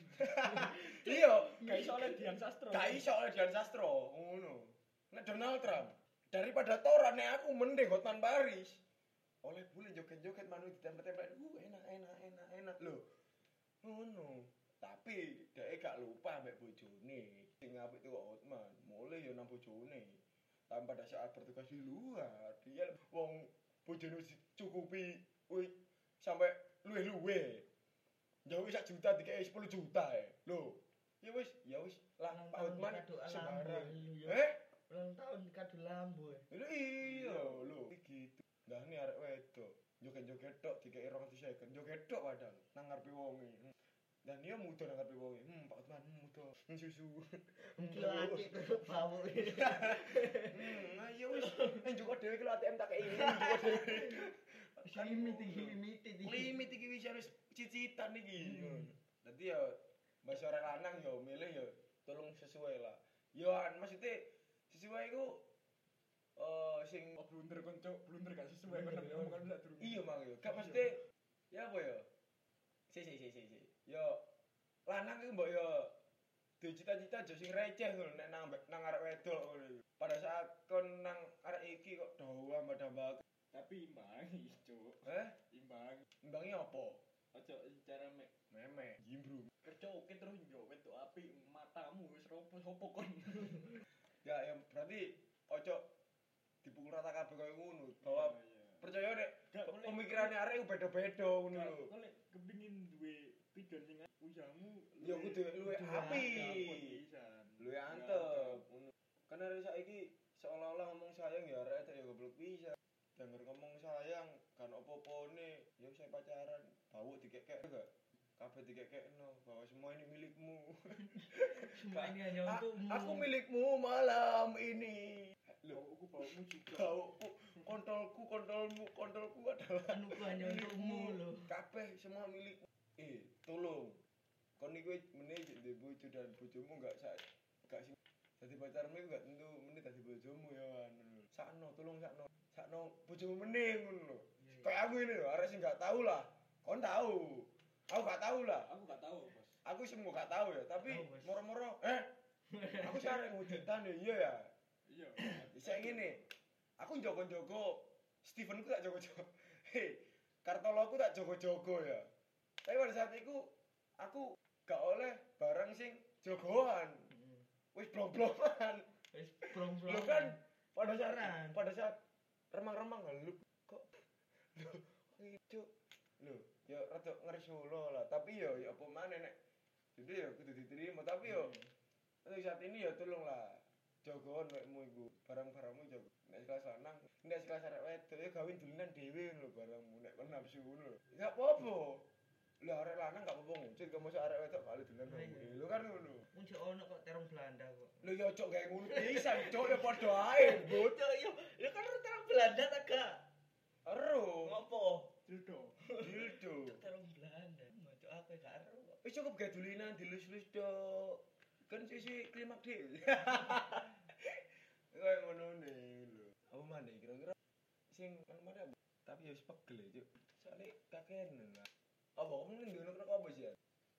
Iya, Gak iso oleh Dian Sastro. gak iso oleh Dian Sastro, ngono. Nek Donald Trump daripada Tora nek aku mending Hotman Paris. Oleh bule joget-joget manu ditempel-tempel. Uh, enak enak enak enak lho. Ngono. Tapi dhek gak lupa ambek bojone. Sing apik tuh Hotman, mulai yo nang bojone. Tapi pada saat bertugas di luar, dia wong bojone wis cukupi wis sampai luwe-luwe. Jauh sak juta dikei sepuluh juta e. Lho. Ya wis, ya wis lah Ulang Pak tahun Hotman dikado alam, sembarang. lho, ya. Eh? Ulang tahun dikado lambo. ya. Lho iya lho. Gitu. Lah ini arek wedok. Joget-joget tok dikei dua ratus second. Joget tok padahal nang ngarepe wonge. Dan dia muda nang ngarepe wonge. Hmm, Pak Hotman hmm, muda. Hmm, susu. Iki lho ati terus bau. Hmm, ayo wis. Eh njoko dhewe ki lho A T M tak kei. Njoko dhewe. Limit iki, limit iki. Limit iki wis harus cicitan iki. Dadi ya Mas arek lanang yo milih yo tolong sesuai lah. Yo an maksudnya sesuai iku eh sing Oh blunder kon cuk, blunder gak sesuai kon ngomong kan lak durung. iya mang yo. Gak maksudnya ya apa yo? Si si si si si. Yo lanang iku mbok yo duwe cita-cita aja sing receh ngono nek nang nang arek wedok ngono. Pada saat kon nang arek iki kok dawa mbak-mbak. Tapi imbangi cuk. Eh, Imbangi. imbangi apa? Ojo cara mek Meme, jimbru. kerja oke terus yo wedok apik matamu wis ropo sopo kon. Ya, ya berarti ojo dipukul rata kabeh koyo ngono. Bahwa percaya nek Gak boleh. pemikirannya arek iku beda-beda ngono lho. Kok lek kepengin duwe pidan sing usahamu Ya kudu luwe apik. pisan. Lu ya antep. Ngono. Kan arek saiki seolah-olah ngomong sayang ya arek ya goblok bisa. Denger ngomong sayang kan opo-opone ya saya pacaran, bau dikekek enggak? Kabeh dikekekno bahwa semua ini milikmu. Semua ini hanya A- untukmu. Aku milikmu malam ini. Loh, Bauku baumu juga. bau kontolku, kontolmu, kontolku adalah Anuku hanya untukmu lho. kabeh semua milikmu. Eh, tolong. Kon iku meneh ndek bojo dan bojomu enggak sak enggak sing dadi pacarmu iku enggak tentu meneh dadi bojomu ya anu. Sakno, tolong sakno. Sakno bojomu meneh ngono lho. Kayak aku ini lho, arek sing enggak tahu lah. Kon tahu. Aku enggak tahu lah. Aku gak tahu, Bos. Aku sih mau gak tahu ya, tapi Tahu, Bos. moro-moro eh aku sih arek ngudetan ya, iya ya. Iya. Saya gini, aku jogo-jogo, Steven ku tak jogo-jogo. Hei, Kartolo aku tak jogo-jogo ya. Tapi pada saat itu, aku gak oleh barang sing jogoan. Wis blong-blongan. Wis plong-plong. Lo kan pada saat Beneran. pada saat remang-remang lu kok lu itu lu ya rada ngersolo lah. Tapi yo ya apa maneh nek jadi ya kudu diterima tapi yo untuk saat ini ya tolonglah jogoan wekmu iku barang-barangmu jogo nek kelas lanang nek kelas arek wedok ya gawin dolanan dhewe lho barangmu nek kon nafsu ngono lho gak apa-apa lho arek lanang gak apa-apa ngucit kok mosok arek wedok kali dolanan Iya. dhewe lho kan ngono Muncul ono kok terong Belanda kok. lho ya cok gawe ngono pisan cok ya padha ae bot Yo yo, yo kan terong Belanda ta gak? ero Ngopo? Dildo. dildo Terong Belanda. Muncul aku gak ero kok. Wis cukup gadulinan dilus-lus tok. Kan sisi klimak dhewe. Kayak ngono ne lho. Apa maneh kira-kira sing mana tapi ya wis pegel ya, Cuk. Soale kakenen lah. Apa kamu ning ngono kena apa sih?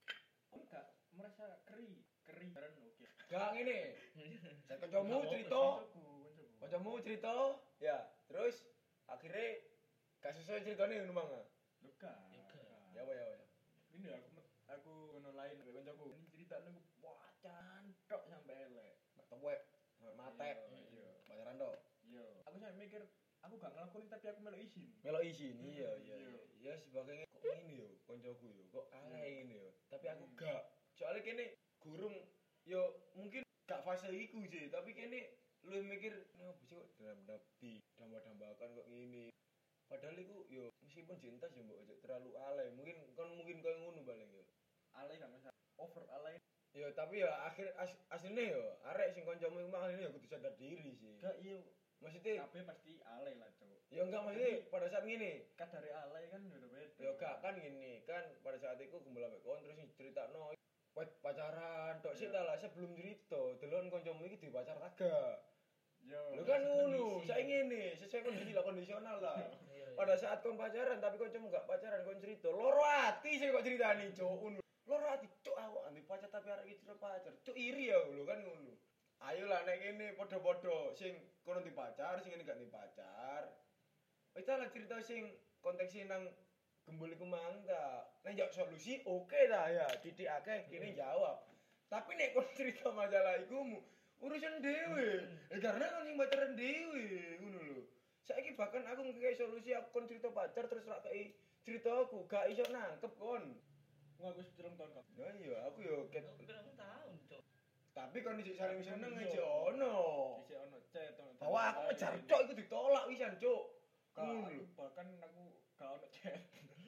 Aku gak merasa keri, keri bareng oke. Gak ngene. Saya kancamu cerita, kancamu cerita, ya, terus akhirnya gak sesuai ceritane ngono mang. Lho gak. Ya apa ya apa. Ini aku aku ngono lain karo kancaku. Ini ceritane aku wah cantok sampe elek. Tuwek, mate. Iya. Bayaran tok. Iya. Aku sampe mikir aku gak ngelakuin tapi aku melok izin. Melok izin, iya iya. Iya. Ya sebagai kok ngene yo kancaku yo, kok alay ngene yo. Tapi aku gak. Soalnya kene gurung yo mungkin gak fase iku sih, tapi kene lu mikir ngopo sih kok dalam di dambah-dambakan kok ngene. Padahal iku yo meskipun cinta yo mbok ojo terlalu alay. Mungkin kan mungkin koyo ngono paling yo. Alay gak masalah. Over alay. Yo tapi ya akhir as, asline yo arek sing kancamu iku makane yo kudu sadar diri sih. Gak iya. Maksudnya Kabeh pasti alay lah, Cuk. ya enggak maksudnya pada saat ngene. Kadare alay kan udah beda. Ya gak kan gini kan pada saat itu kumpul ambek kon terus critakno wet pacaran tok sik ta lah sebelum cerita delon kancamu iki dipacar kagak. Yo. Lho kan ngono, saya ngene, sesuai kondisi lah kondisional lah. Pada saat kon pacaran tapi kancamu gak pacaran kon cerita, loro ati sih kok ceritani, Cuk. Ngono. Loro ati, Cuk, aku andi pacar tapi arek iki pacar. Cuk iri ya lho kan ngono. Ayolah nek kene padha-padha sing kono dipacar, sing ngene gak dipacar. Wis ta lah cerita sing konteksnya nang gembul iku mang ta. Nek njak solusi oke ta ya, titik akeh kene jawab. Tapi nek kon cerita masalah iku urusan dhewe. Eh karena kon sing pacaran dhewe, ngono lho. Saiki bahkan aku ngekei solusi aku kon cerita pacar terus rak kei cerita aku gak iso nangkep kon. Wah, aku sepirang tahun kok. Ya iya, aku yo ket. Berapa tahun, Cuk? Tapi kon dhisik saling seneng aja ono. Dhisik ono chat ono. Bahwa aku ngejar tok iku ditolak wisan, Cuk. Ngono Ngono lho. bahkan aku gak ono chat.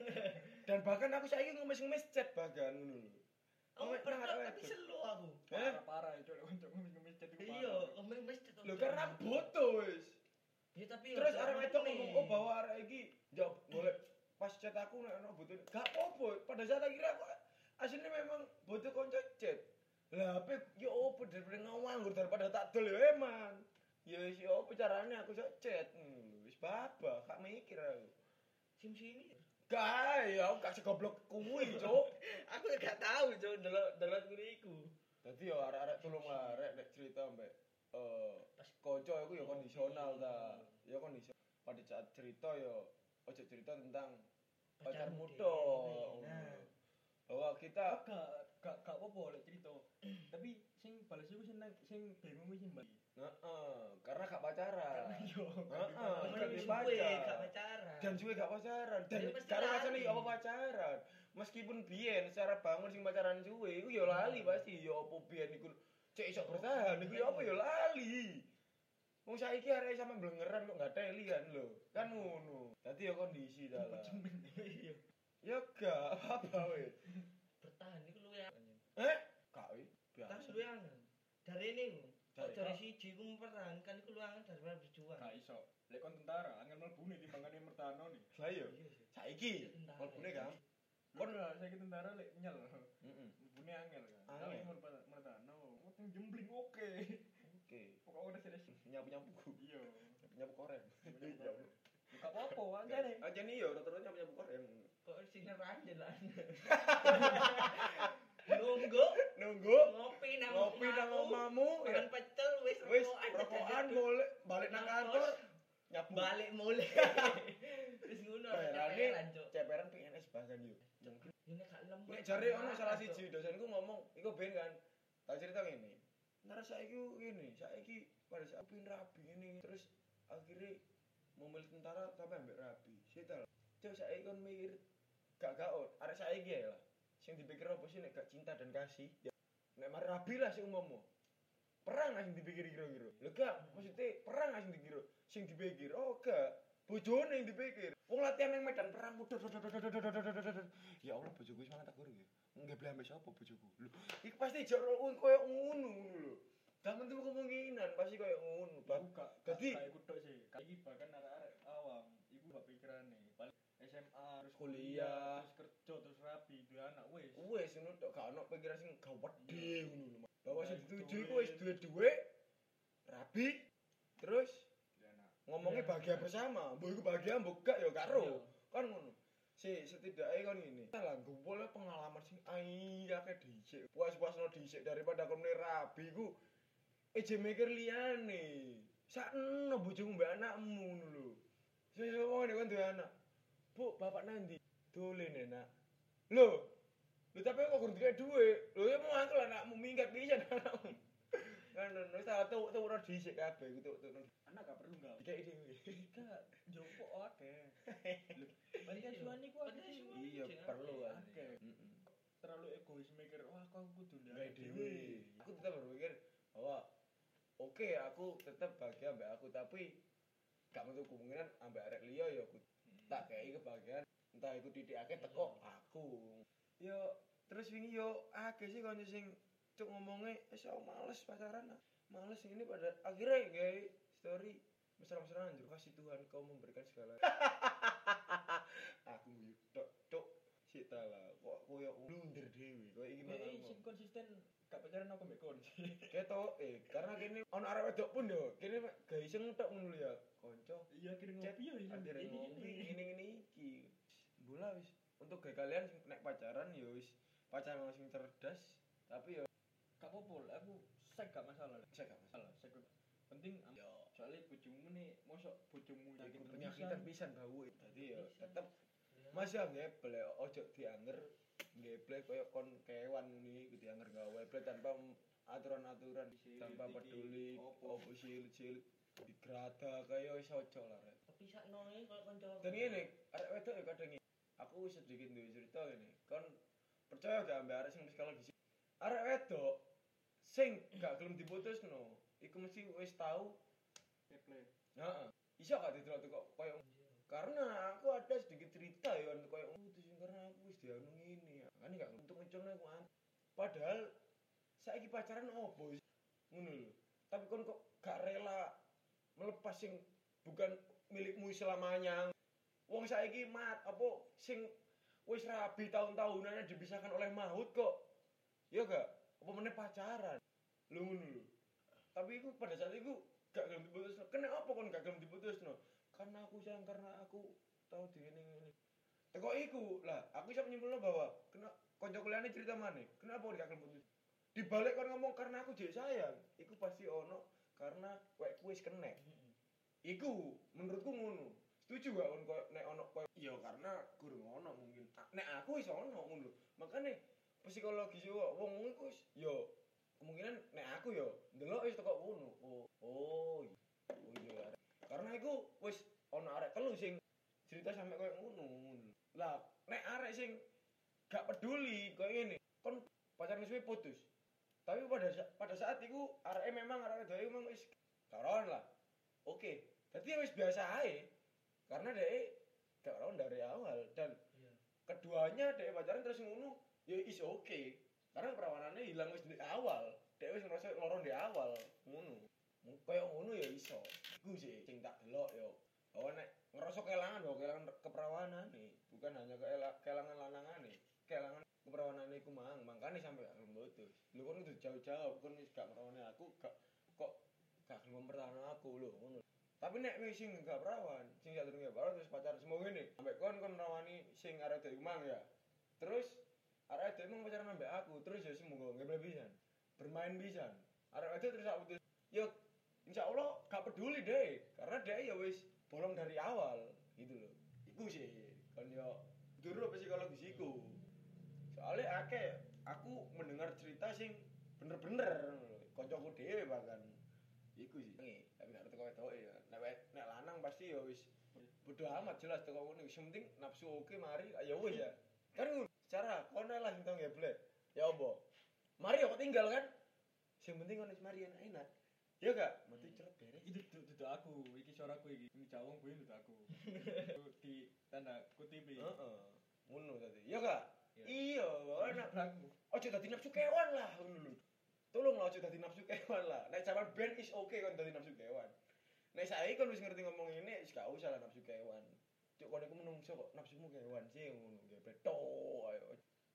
Dan bahkan aku saiki ngemis-ngemis chat bahkan ngono lho. Oh, Ngemis- pernah nang- tapi selo aku. Eh? Parah ya, Cuk. Untuk ngemis chat iku. Iya, kemarin mesti tuh. Lho karena boto wis. Ya tapi Terus arek wedok ngomong, "Oh, bahwa arek iki njawab golek pas chat aku nek ono butuh." Gak apa-apa. Pada saat akhirnya aku aslinya memang butuh konco chat. Lah apa yo opo daripada ngawanggur daripada tak dol yo eman. Ya wis yo opo carane aku sok chat. Hmm, wis babah, gak mikir aku. sim sini. Gak, ya aku gak segoblok kuwi, Cuk. Aku gak tahu, Cuk, delok delok ngene iku. Dadi yo arek-arek tulung arek nek cerita mbek eh kanca iku yo kondisional ta. Ya kondisional. Pada saat cerita yo ojo cerita tentang pacarmu tok. Nah. Bahwa kita gak gak gak apa-apa lek cerita. Tapi sing balas iku sing nang- sing bingung wis sing balik. heeh, karena gak pacaran. Yo. Heeh, Kemarin gak suwe dipacar. gak pacaran. Dan juga gak pacaran. Dan Ya, pasti karena lali. pacaran iki apa pacaran. Meskipun biyen secara bangun sing pacaran suwe iku ya lali pasti ya apa biyen iku cek iso bertahan iku ya apa ya lali. Wong saiki arek sampe blengeran kok gak teli kan lho. Kan ngono. Dadi ya kondisi ta lah. Iya. Ya gak apa weh. Bertahan iku luwe Eh? Gak weh. tas Biasa. luwe angel. Dari ini ku. Kok Dari- dari siji ku mempertahankan iku luwe angel daripada berjuang. Gak iso. Lek kon tentara angel mlebune timbangane mertano nih. Lah iya. Iya sih. Saiki Tentara. mlebune kan. Kon lah saiki tentara lek nyel. Heeh. Mlebune angel kan. Angel. Tapi kon mertano, wong jembling oke. Oke. Pokoknya udah serius. Nyapu-nyapu. Iya. Nyapu korem. Gak apa-apa aja nih. Aja nih yo rata-rata nyapu-nyapu korem. Kok sini ranjen lah. Nunggu Nunggu ngopi nang ngopi nang omamu ya. makan pecel wis Wis rokokan, rokokan jajan. boleh balik nang Nang kantor kos. nyapu. Balik mulai. Wis ngono Bayarane ceperan, Cuk. ceperan P N S bahkan yo. Ini gak lembut. Nek jare ono salah siji dosenku ngomong, iku ben kan. Tak cerita ngene. Nara saiki ngene, saiki pada saat pin rabi ngene terus akhirnya memilih tentara tapi ambek rabi. Sik ta. Cuk saiki kon mikir gak gaot. Arek saiki ya lah. Sing dipikir apa sih nek gak cinta dan kasih? Ya nek mari rabi lah sing umpama. Perang lah sing dipikir kira-kira. Lho gak, maksudnya perang lah sing dipikir. Sing dipikir, oh gak. Bojone yang dipikir. Wong latihan nang medan perang mudah. Ya Allah bojoku wis mangan tak guru ya. Nggak beli ambek sapa bojoku. Lho, iki pasti jaro koyo ngono ngono lho. Gak metu kemungkinan pasti koyo ngono. Aku gak Dadi- gak ikut tok sih. Kayak iki bahkan arek-arek awam iku gak pikirane. Paling S M A, terus Kuliah. terus kerja, terus rabi, duwe anak wis. Wes ngono tok gak ono pikiran sing gawedhe ngono lho. Bahwa sing Nah, dituju itu iku wis duwe dhuwit, rabi, terus Duwe anak. ngomongnya Iya. bahagia bersama. Mbok iku bahagia mbok gak ya karo. Kan ngono. Si setidaknya kan ini. Lah gempolnya pengalaman sing ayake dhisik. Puas-puasno dhisik daripada kon rabi iku eje mikir liyane. Sakno bojomu mbek anakmu ngono lho. Sesuk ngene kon duwe anak. Bu, bapak nanti dolen enak. Lho, lho tapi kok kurang dikek dhuwit. Lho ya mau angkel anakmu minggat pisan anakmu. Kan wis tak tutuk ora dhisik kabeh iku tutuk. Anak gak perlu enggak. Dikek dhewe. Enggak, jopo akeh. Panti asuhan iku akeh Panti sih. asuhan. Iya, perlu kan. Akeh. Heeh. Terlalu egois mikir, wah aku kudu Gawe ndek dhewe. Aku tetap berpikir bahwa oke aku tetap bahagia ambek aku tapi gak menutup kemungkinan ambek arek liya ya aku tak kei kebahagiaan entah iku titikake teko aku. Yo terus wingi yo akeh sih kanca sing cuk ngomongnya wis aku males pacaran ah. Males ini pada akhirnya gawe story mesra-mesraan anjir kasih Tuhan kau memberikan segala. Aku guyu tok cuk sik ta lah kok koyo blunder dhewe koyo iki Nek ngomong. sing konsisten gak pacaran aku mbek kon. Ketok eh karena kene ono arek wedok pun yo kene gawe iseng tok ngono lho ya kanca. Iya kirim Chat ngopi ya ini. akhirnya Ini ngopi ini. ngene-ngene iki. Bola wis untuk gawe kalian sing nek pacaran ya wis pacaran sing cerdas tapi yo Gak apa-apa, aku sek gak masalah. saya gak masalah. Salah, sek penting am- Yo soalnya bojomu nih mosok bojomu iku yakin penyakitan pisan bau. Dadi yo Pisan. tetep masih ngeble ojo dianger ngeble koyo kon kewan ngene iku dianger gawe ble tanpa aturan-aturan tanpa peduli opo silit-silit digrada kaya wis ojo lah rek. Pisakno e koyo kanca. Dan ngene arek wedok ya kadang ngene. Aku wis sedikit duwe cerita ngene. Kon percaya gak ambek arek sing psikologis? Arek wedok sing gak gelem diputusno iku mesti wis tau. Keple. Heeh. Iso gak didelok kok koyo karena aku ada sedikit cerita ya koyo putusin karena aku wis dianu ngene. Kan gak untuk ngeculne aku an- padahal saiki pacaran opo sih? Ngono lho. Tapi kon kok gak rela melepas sing bukan milikmu selamanya. Wong saiki mat apa sing wis rabi tahun-tahunannya dipisahkan oleh maut kok. Ya gak? Apa meneh pacaran? Lho ngono lho. Tapi iku pada saat itu gak gelem diputusno. Kenapa kon gak gelem diputusno? Karena aku sayang, karena aku tahu di ini ini. Teko iku lah, aku bisa menyimpulkan bahwa kena kanca kuliahane cerita maneh. Kenapa kon gak gelem putus? Dibalik kon ngomong karena aku jek sayang, iku pasti ono karena wekku wis kenek. Iku menurutku ngono. Setuju gak kon koyo nek ono koyo iya karena gurung ono mungkin. Nek aku wis ono ngono. Makane psikologis yo wong iku wis yo kemungkinan nek aku yo ndelok wis teko ngono. Oh, oh iya. Oh iya. Karena iku wis ono arek telu sing cerita sampe koyo ngono. Lah nek arek sing gak peduli koyo ngene, kon pacaran suwe putus. Tapi pada sa- pada saat itu arek memang arek wedok memang wis karon lah. Oke, jadi wis biasa ae. Karena dek gak karon dari awal dan Iya. keduanya dek pacaran terus ngono, ya is oke. Karena perawanannya hilang wis di awal. Dek wis ngerasa loro di awal, ngono. Mung koyo ngono ya iso. Iku sih sing tak delok yo. Bahwa nek ngerasa kelangan bahwa kelangan keperawanane, bukan hanya keela- kelangan lanangane, kelangan keperawanane iku mang, makane sampe gak gelem putus. Lho kon kudu jauh-jauh, kon wis gak merawani aku, gak kok gak gelem mempertahankan aku lho ngono. Tapi nek wis sing gak perawan, sing gak durung perawan terus pacaran semua ngene, sampe kon kon merawani sing arek dhewe mang ya. Terus arek dhewe mang pacaran ambek aku, terus ya semoga ngeble pisan. Bermain pisan. Arek wedok terus aku putus. Yo insyaallah gak peduli deh, karena dia ya wis bolong dari awal gitu loh. Iku sih kan yo dulu psikologis iku. Soalnya akeh aku mendengar cerita sing bener-bener kancaku dhewe bahkan. Iku sih. Nge, tapi gak teko wedoke ya. Nek wed- nek lanang pasti ya wis bodo amat jelas teko ngono. Sing penting nafsu oke mari ya wis ya. Kan ngono. Secara kono lah sing tau ngeblek. Ya apa? Mari kok tinggal kan? Sing penting kono wis mari enak-enak. Ya gak? Mati cerut beres. Itu duduk aku, iki suaraku iki. Ini cawang kuwi duduk aku. Itu di tanda kutip iki. Heeh. Ngono tadi. Ya gak? Iya, enak. Belakangmu. Ojo dadi nafsu kewan lah ngono lho. Tolong lah ojo dadi nafsu kewan lah. Nek zaman ben is oke kan dadi nafsu kewan. Nek saiki kan wis ngerti ngomong ini wis gak usah lah nafsu kewan. cuk kono iku menungso kok nafsumu kewan sih ngono geblek tok ayo.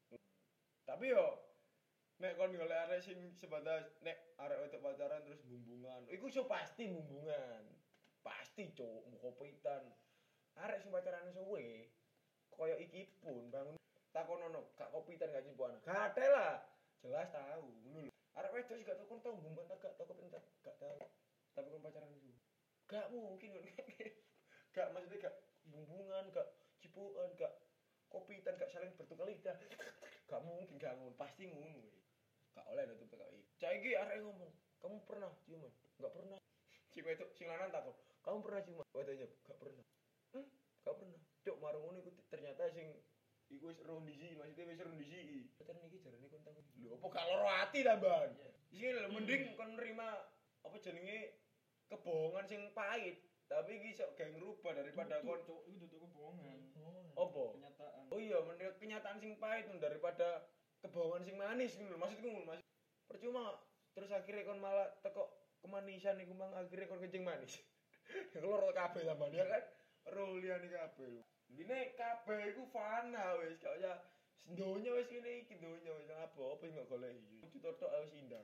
Tapi yo nek kon golek arek sing sebatas nek arek wedok pacaran terus bumbungan, iku iso pasti bumbungan. Pasti cuk, muka pitan. Arek sing pacaran suwe koyo iki pun bangun takonono gak kopitan gak cimpuan. Gak ada lah. Jelas tahu ngono lho. Arek wedok sih gak tau kon tau bumbungan tak gak tau kopitan gak tahu. Tapi kon pacaran suwe. Gak mungkin kon. Gak maksudnya gak bumbungan, gak cipuan, gak kopitan, gak saling bertukar lidah. Gak mungkin gak ngono, pasti ngono. Gak oleh nutup P K I. Cak iki arek ngomong, "Kamu pernah ciuman?" Enggak pernah. Sing wedok sing lanang takon, "Kamu pernah ciuman?" Wedoknya, "Gak pernah." "Hmm, gak pernah." Cuk, marung ngono iku ternyata sing iku wis roh ndisi, maksudnya wis roh ndisi. Pacaran iki jarane kon takon. Lho, apa gak loro ati ta, Bang? Iki lho mending kon nerima apa jenenge kebohongan sing pahit, tapi iki sok gawe ngrubah daripada kon cuk iku dudu kebohongan. apa? Kenyataan. Oh iya, mending kenyataan sing pahit daripada kebohongan sing manis ngono lho. Maksudku ngono, Mas. Percuma terus akhirnya kon malah teko kemanisan iku mang akhirnya kon kencing manis. Keloro kabeh sampean ya kan. Ruliane kabeh lho. Dine kabeh iku fana wis gak usah donya wis ngene iki donya wis apa apa sing gak goleki. Cutok-tok wis indah.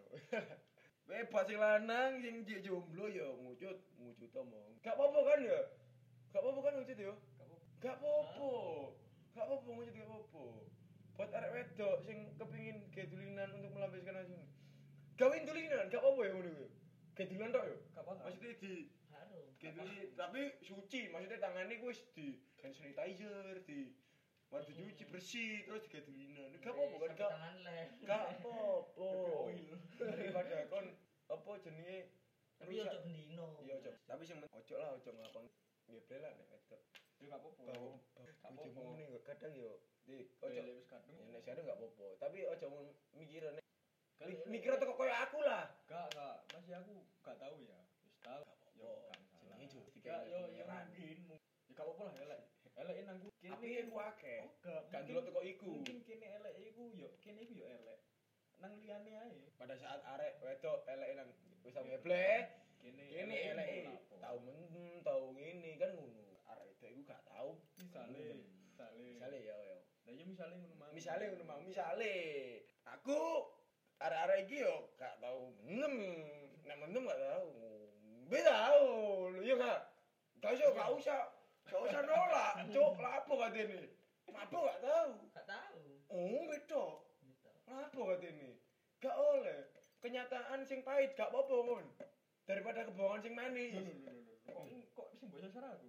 Bebas sing lanang sing jek jomblo ya ngucut, ngucut omong. Gak apa-apa kan ya? Gak apa-apa kan ngucut ya? Gak apa-apa. Gak apa-apa ngucut gak apa-apa. Buat arek wedok sing kepengin gedulinan untuk melampiaskan hasil. Gawin dulinan gak apa-apa ya ngono kuwi. Gedulinan tok ya? Gak apa-apa. Maksudnya di Harus. geduli tapi suci, maksudnya tangannya ku wis di hand sanitizer, di madu cuci bersih terus digedulinan. Gak apa-apa kan gak. Tangan leh. Gak apa-apa. Oil. Daripada kon apa jenenge Tapi ojo bendino. iya ojo. Tapi sing ojo lah ojo ngakon ngeble lah nek wedok. Ya gak apa-apa. Gak Gak apa-apa. apa-apa. Ngene kok kadang yo di Ojo ojo wis kadung. ya nek sadar gak apa-apa. Tapi ojo mikir nek Kan mi- ini- mikir teko koyo aku lah. Gak, gak. Masih aku gak tahu ya. Wis tahu. Gak apa-apa. Yo gak salah. Jenenge juga Gak yo yo pangeran. mungkin. Ya gak apa-apa lah elek. Elekin aku kene. Tapi aku akeh. Oh, gak. Gak mungkin- delok teko iku. Mungkin kene elek iku yo kene iku yo elek. Nang liyane ae. Pada saat arek wedok elek nang wis ngeble, Kene kene elek tau men tau ngene kan ngono. Arek wedok iku gak tau. Misale, misale. Misale ya ya. Lah yo misale ngono mang. Misale ngono mau, misale aku arek-arek iki yo gak tau menem. Nek menem gak tau. Be tau, lho yo gak. Gak usah, gak usah. Gak usah nolak, cuk. Lah apa katene? Apa gak tau? Gak tahu. Oh, beda. Gitu. Apa katene? Gak oleh. Kenyataan sing pahit gak apa-apa mon. Daripada kebohongan sing manis. Lho, lho, lho, lho. Kok kok sing mbok sasar aku?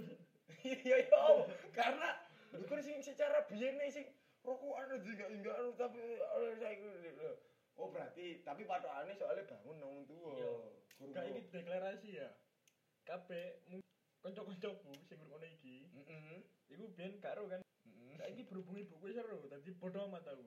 Iya yo, karena lu kan sing secara biyene sing rokokan juga enggak anu tapi oleh saiki lho. Oh berarti tapi patokane soalnya bangun nang wong tuwa. Iya. Guru. Gak iki deklarasi ya. Kabeh mu- kanca-kancaku sing ngrungokne iki, Heeh. iku biyen karo kan. Heeh. Saiki berhubung ibuku seru, dadi bodo amat aku.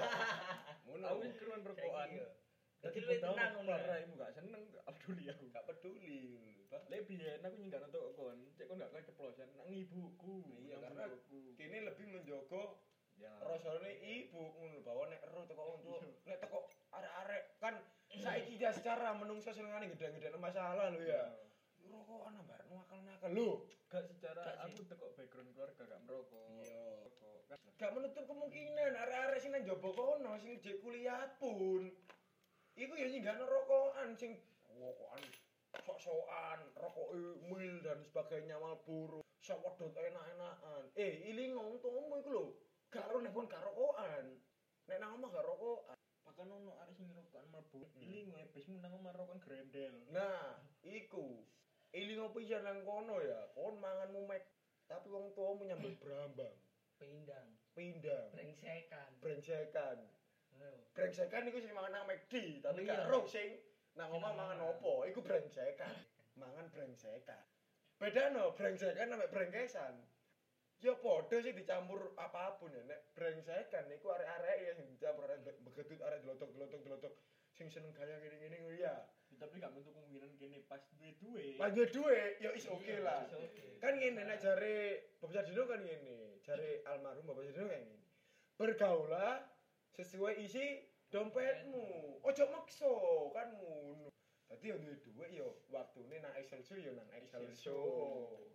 Ngono. Aku wis keruan rokokan. Saiki yo. Dadi Dadi lu bodo tenang amat ngono. paraimu gak seneng gak peduli aku. Gak peduli. Bang. Lek biyen aku nyinggah nonton kon, cek kon gak keceplosan nang ibuku. Iya, nang karena ibuku. Kini lebih menjogo Ya. rasane ibu ngono bahwa nek ero teko wong tuwa, Iya. nek teko arek-arek kan saiki ya secara menungso senengane gede-gede masalah lho ya. Rokokan nambah nakal-nakal lho. Gak secara Gak sih. aku teko background keluarga gak merokok. Iya. Merokok. Kan Gak menutup kemungkinan arek-arek sing nang jaba kono sing jek kuliah pun iku ya nyinggahno rokokan sing rokokan sok-sokan, rokok mil dan sebagainya Marlboro, sewedot enak-enakan. Eh, iling ngomong tomo iku lho. Gak ro nek kon gak rokokan. Nek nang omah gak rokokan. bahkan ono arek sing rokokan mlebu. Ini ngepesmu nang omah rokokan grendel. Nah, iku iling opo pisan nang kono ya. Kon mangan mumek, tapi wong tuamu nyambel brambang, Pindang. pindang, Brengsekan. brengsekan. Ayo. Brengsekan iku sing mangan nang McD, tapi Iya. gak ro sing nang omah mangan opo, iku brengsekan. Mangan brengsekan. Bedano brengsekan sampe brengkesan. Ya padha sih dicampur apapun ya. Nek brengsekan iku arek-arek ya sing dicampur arek begedut arek delotok-delotok-delotok sing seneng gaya ngene-ngene ngono ya. Tapi gak menutup kemungkinan kene pas duwe-duwe. Pas duwe duwe ya is oke lah. Is oke. Kan ngene nek jare Bapak Sadino kan ngene, jare almarhum Bapak Sadino kan ngene. Bergaulah sesuai isi dompetmu. Ojo maksa kan ngono. Dadi yo duwe dhuwit yo waktune nang Excel Show yo nang Excel Show.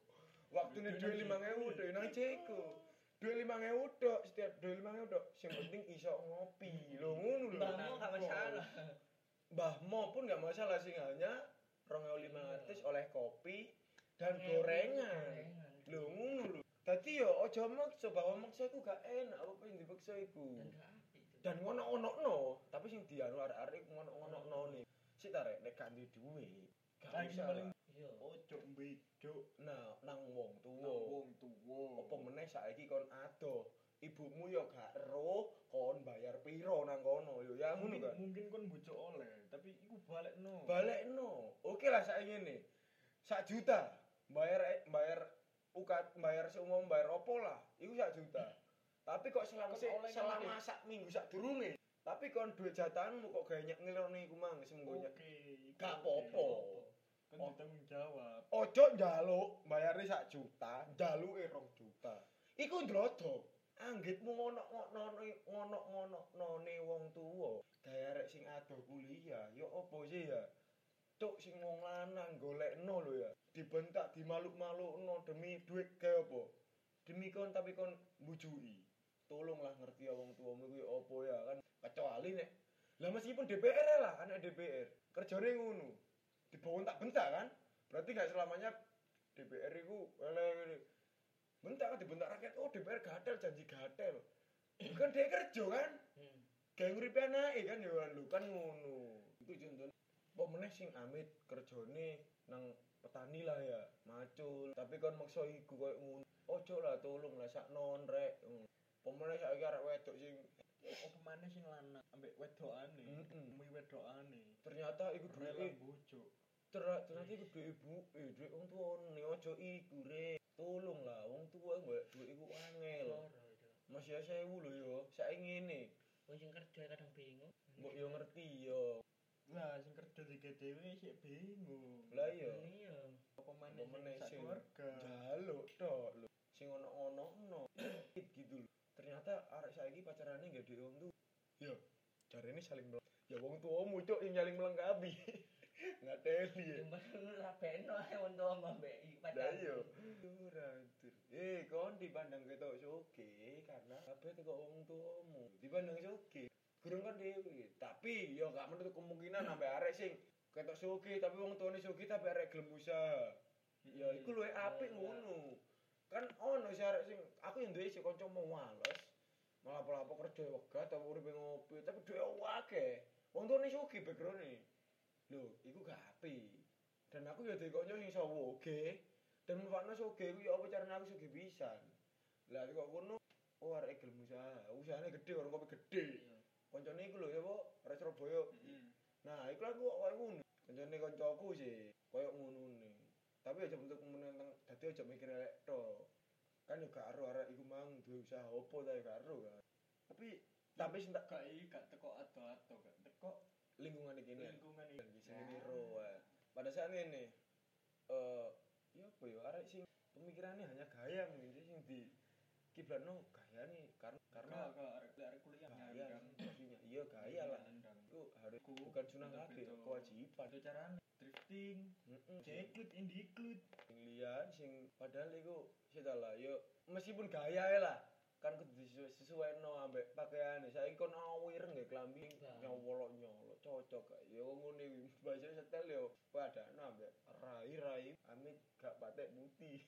Waktune duwe lima ewu tok nang Ceko. Duwe lima ewu tok, setiap duwe lima ewu tok. Sing penting iso ngopi. Lho ngono lho. Mbahmu gak masalah. Mbah Mo pun gak masalah sing hanya dua ribu lima ratus oleh kopi dan gorengan. Lho ngono lho. Dadi yo aja maksa, bahwa maksa iku gak enak apa sing dipaksa iku. Dan gak apik. Dan ngono-ngono, tapi sing dianu arek-arek ngono-ngono nih. Sik ta rek nek gak duwe duwe. Gak Saiki usah. paling Iya. ojo mbedok Nah, nang wong tuwa. nang wong tuwa. Apa meneh saiki kon ado. Ibumu yo gak ero kon bayar piro nang kono. Yo ya ngono mungkin, kan. mungkin kon bocok oleh, tapi iku balekno. Balekno. Oke lah saiki ngene. Sak juta bayar bayar ukat bayar seumum bayar opo lah. Iku sak juta. Tapi kok selama Kon oleh selama ngene. sak minggu sak durunge. Tapi kon duit jatahanmu kok gak nyek ngelirone iku mang semenggonya. Oke, iku Gak oke. apa-apa. Kan ditanggung jawab. Ojo njaluk bayare sak juta, njaluke rong juta. Iku ndlodok. Anggitmu ngono-ngono ngono-ngono-none wong tuwa. Gaya arek sing ado kuliah, yo opo sih ya? Cuk sing wong lanang golekno lho ya. Dibentak, dimaluk-malukno demi duit kaya apa? Demi kon tapi kon mbujuki. Tolonglah ngerti ya wong tuamu kuwi opo ya kan. Kecuali nek lah meskipun D P R lah, anak D P R. Kerjane ngono. Dibentak-bentak kan? Berarti gak selamanya D P R iku elek. Bentak kan dibentak rakyat, oh D P R gatel, janji gatel. Kan dia kerja kan? Hmm. Kayak nguripi anake kan ya lu kan ngono. Itu contohnya. Apa meneh sing amit kerjane nang petani lah ya, macul. Tapi kon maksa iku koyo ngono. Ojo lah tolong lah sak non rek. Apa meneh saiki arek wedok sing Apa maneh sing lanang ambek wedokane. Mm-mm. Mui wedokane. ternyata iku Rela duwe bojok. Ter- ternyata iku duwe ibu, eh duwe wong tuane ojo iku rek. Tolong lah wong tua golek duit iku angel. Loro itu. Mas ya sewu lho yo. Saiki ngene. Wong sing kerja kadang bingung. Mbok yo ngerti yo. Lah sing kerja tiga dhewe sik bingung. Lah iya. Iya. Apa maneh Apa meneh sak sing keluarga. jaluk tok lho. Sing ono-ono gitu lho. Ternyata arek saiki pacarane gak duwe wong tuwa. Yo, jarene saling mel- ya wong tuamu cuk sing saling melengkapi. Ngateli ya. Jembar rabeno ae wong tuwa mbek iki Lah pacar. iya. Ora anjir. Eh, kon dipandang ketok soge karena kabeh teko wong tuamu. Dipandang soge. Gurung kon dhewe. Tapi yo gak menutup kemungkinan sampe arek sing ketok soge tapi wong tuane soge tapi arek gelem usaha. Ya iku luwih apik ngono. Kan ono sih arek sing aku yang duwe sih kanca mau males. Malah pola-pola kerja wegah atau uripe ngopi tapi duwe akeh. Wong tuane soge background-e. Lho, iku gak apik. Dan aku ya duwe kanca sing iso woge. Dan manfaatnya soge ku ya apa carane aku soge pisan. Lah kok ngono oh arek gelem usaha. Usahane gede orang kopi gede. Iya. Kancane iku lho ya apa arek Surabaya. Heeh. Nah, iku aku kok koyo ngono. Kancane kancaku sih koyo ngono ne. Tapi aja bentuk menentang dadi aja mikir elek tok. Kan yo gak ero arek iku mang duwe usaha opo ta gak ero kan. Tapi tapi sing tak Gak iki gak teko ado-ado gak teko lingkungan iki ne. lingkungan Dan iki. sing niru wae. Pada saat ini eh ya apa ya arek sing pemikirannya hanya gaya mungkin sing di kiblatno gaya nih karena karena Karena arek arek kuliah gaya nyandang. maksudnya iya gaya lah Nyandang. itu harus Ku- bukan sunah betul, lagi betul. kewajiban Ada carane drifting, heeh cekut, indiklut. sing liyan sing padahal iku sita lah yo meskipun gaya ae lah kan kudu disesu- sesuaino ambek pakaiane saiki kon awireng nggih klambi Bang. nyolok nyolok cocok gak yo ngene iki bahasa setel yo padahal ambek rai-rai amit gak patek putih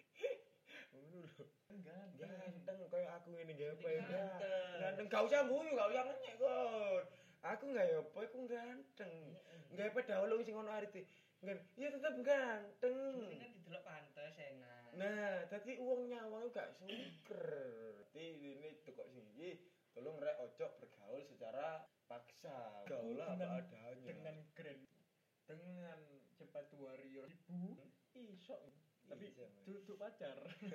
ngono lho Enggak, ganteng koyo aku ngene nggih apa ya Ganteng. ganteng gak usah guyu gak usah ngenyek kon aku gak ya apa iku ganteng nggak apa dahulu sing ono arite nggak iya tetep ganteng Ini kan didelok pantes enak. nah tadi uang nyawang gak suker jadi ini tukok sing iki tolong rek ojo bergaul secara paksa gaul lah apa Dengan- adanya dengan grand dengan cepat warrior ibu iso tapi Iya, Mas. duduk pacar.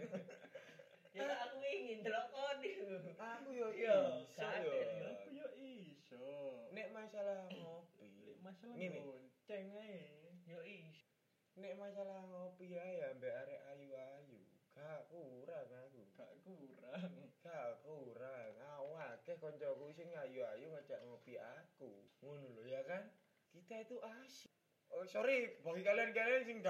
Ya aku ingin delok kon iku. aku yo Iya, iso gak yo ada, Aku yo iso. nek masalah ngopi Masalah Ngene. gonceng ae. Yo is. nek masalah ngopi ae ambek arek ayu-ayu gak kurang aku Gak kurang. gak kurang awake kancaku sing ayu-ayu ngajak ngopi aku ngono lho ya kan kita itu asyik oh sorry bagi kalian-kalian sing gak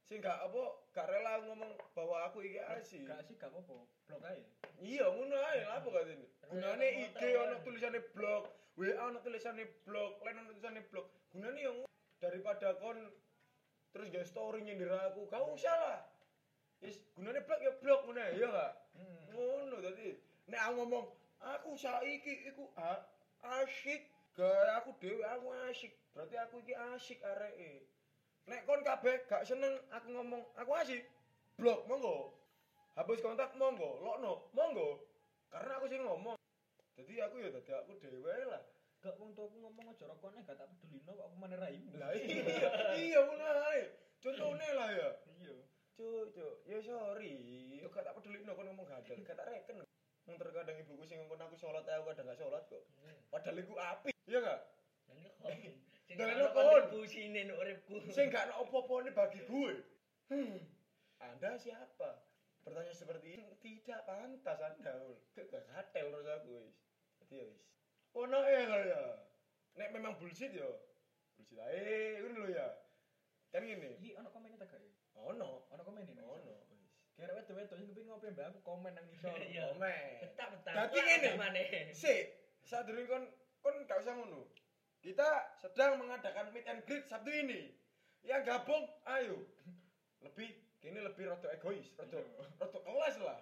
sing gak apa gak rela ngomong bahwa aku iki asik. Gak sih gak apa-apa. Blok ae. Iya ngono ae lha apa katene. Gunane I G ono tulisane blog, W A ono tulisane blog, lain ono tulisane blog. Gunane yo daripada kon terus gawe story nyindir aku, gak usah lah. Wis gunane blog ya blog ngono ya gak? Ngono dadi nek aku ngomong aku saiki iku ah, asyik gaya aku dhewe aku asyik. Berarti aku iki asyik areke. Nek kon kabeh gak seneng aku ngomong aku asyik, blok monggo. Hapus kontak monggo, lokno monggo. Karena aku sing ngomong. Jadi aku ya dadi aku dhewe lah. Gak wong tuaku ngomong aja rokone gak tak pedulino kok aku meneh raimu. Lah iya, iya ngono ae. Contone lah ya. Iya. Cuk, cuk, ya sorry. Yo gak tak pedulino kon ngomong gadel, gak tak reken. Wong terkadang ibuku sing ngomong aku salat ae aku kadang gak salat kok. Padahal iku apik, iya gak? Dan iki kon. Sing Dan ono lo kon. kontribusine nek uripku. Sing gak ono opo-opone bagi gue. Hmm. Anda siapa? Pertanyaan seperti ini tidak pantas Anda. Gak gatel terus aku wis. Dadi ya wis. Ono e lah ya. Nek memang bullshit yo. Bullshit ae ngono lho ya. Kan ngene. Iki ono komennya tak gak? Ono, Ono komen ini. ono wis. Kira wedok-wedok sing kepengin ngopi mbak aku komen nang ngisor. Iya. Komen. Betah-betah. Dadi ngene. Sik, sadurunge kon kon gak usah ngono. Kita sedang mengadakan meet and greet Sabtu ini. Yang gabung, ayo. Lebih, kini lebih rada egois, rada rada kelas lah.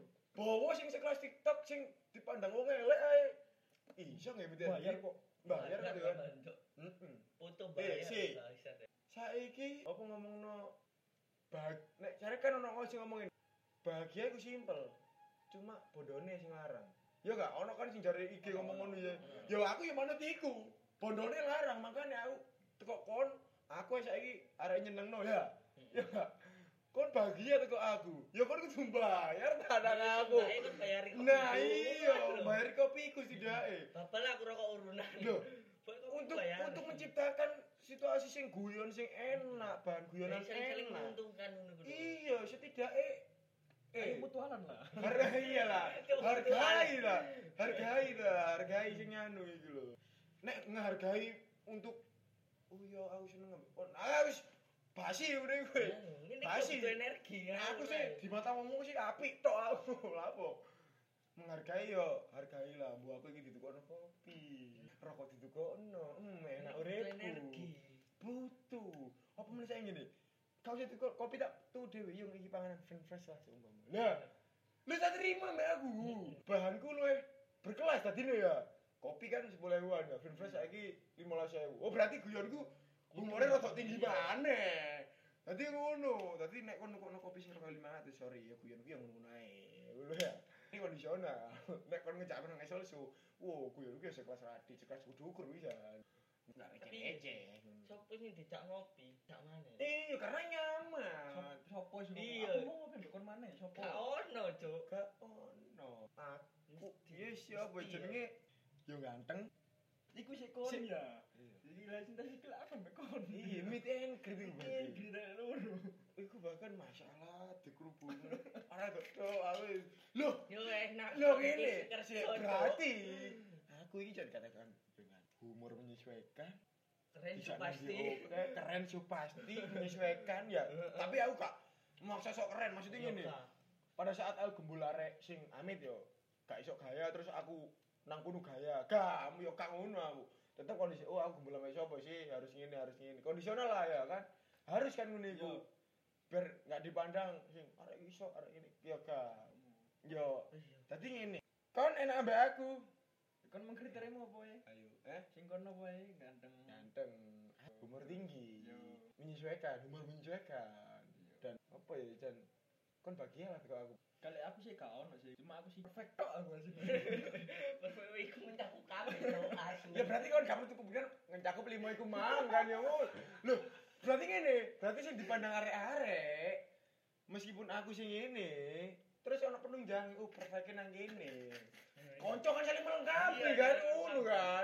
Bawa sing sekelas TikTok sing dipandang wong elek ae. Iso nggih meet and Bayar greet kok. bayar kan ya. Heeh. Heeh. Foto Eh, bayar. si. Bisa deh. Saiki apa ngomongno bag nek jare kan ono sing ngomongin bahagia iku simpel. Cuma bodone sing larang. Ya gak ono kan sing jare I G ngomong ngono ya. Ya aku ya manut iku. Bondone larang makanya aku teko kon aku saiki arek nyenengno ya. Ya gak. Kon bahagia teko aku. Ya kon kudu bayar tanang aku. Nah, kan bayar kopi. Nah iya, bayar kopiku setidaknya. Bapak lah aku rokok urunan. Loh, Pokoknya kopi untuk bayar. untuk menciptakan situasi sing guyon sing enak, bahan guyonan saling enak. menguntungkan ngono kuwi. Iya, setidaknya Eh, eh mutualan lah. hargai iya lah, hargai lah, hargai lah, hargai sing anu iki lho. Nek ngehargai untuk oh iya aku seneng ambek kon. Ah wis basi udah gue. Ini Basi. butuh energi ya. Aku sih di mata wongmu sih apik tok aku. Lha apa? Menghargai yo, hargailah. Bu aku iki ditukokno kopi. Rokok ditukokno. Hmm, enak Butuh uripku. energi. Butuh. Apa meneh saya ngene? Kau sih tuh kopi tak tuh dewe yung iki panganan friend fresh lah seumpama. Lah, lu tak terima mbak aku. Bahanku luwe berkelas tadine ya. Kopi kan sepuluh ribuan ya, friend fresh saiki lima belas ribu. Oh, berarti guyonku umurnya rada tinggi maneh. Dadi ngono. Dadi nek kon nukokno kopi sing lima ratus, sorry ya guyonku yang ngono ae. Ngono ya. Ini kondisional. Nek kon ngejak nang esol su, wo guyonku ya sekelas radi, sekelas kudu-ukur bisa. Enggak receh-receh. Sopo sing dijak ngopi, jak maneh. Iya, karena nyaman. Sopo sing Iya. aku mau ngopi mbek kon maneh, sopo? Gak ono, Cuk. Gak ono. Aku iya siapa jenenge? Yo ganteng. Iku sik kon Sik. ya. Iya. Jadi lah cinta sikil aku mbek kon. Iya, meet and greet iku Iya, berarti. gila loro. Iku bahkan masalah dikerubung. Ora kok aku. Loh, Yo enak. loh ngene. Kerja, Sik, Cuk. berarti aku iki jangan katakan dengan humor menyesuaikan. Keren Bisa Cuk, pasti. nanti, oke, keren su pasti menyesuaikan ya. Tapi aku gak maksa sok keren maksudnya Yo, gini. Kak. Pada saat aku gembul arek sing amit yo, gak iso gaya terus aku nang kono gaya. Gak, yo gak ngono aku. Tetep kondisi oh aku gembul sama sapa sih, harus ngene, harus ngene. Kondisional lah ya kan. Harus kan ngene iku. Yo. Biar gak dipandang sing arek iso, arek ini. Yo gak. Yo, Iya. dadi ngene. Kon enak ambek aku. Kon mengkriteriamu apa ya? Ayo, eh Sing kon apa ya? Ganteng. ganteng, umur tinggi, Yo. menyesuaikan, umur menyesuaikan. Dan apa ya, dan kon bahagia lah kalau aku. Kali aku sih gak ono sih. Cuma aku sih perfect tok aku sih. Perfect iku mencakup kabeh, Cuk. Asu. Ya berarti kan kamu cukup kan ngecakup lima iku mang kan ya ngono. Loh, berarti ngene, berarti sing dipandang arek-arek meskipun aku sing ngene, terus ana penunjang oh perfect nang kene. Konco kan saling melengkapi Iya, kan iya, ngono iya. kan.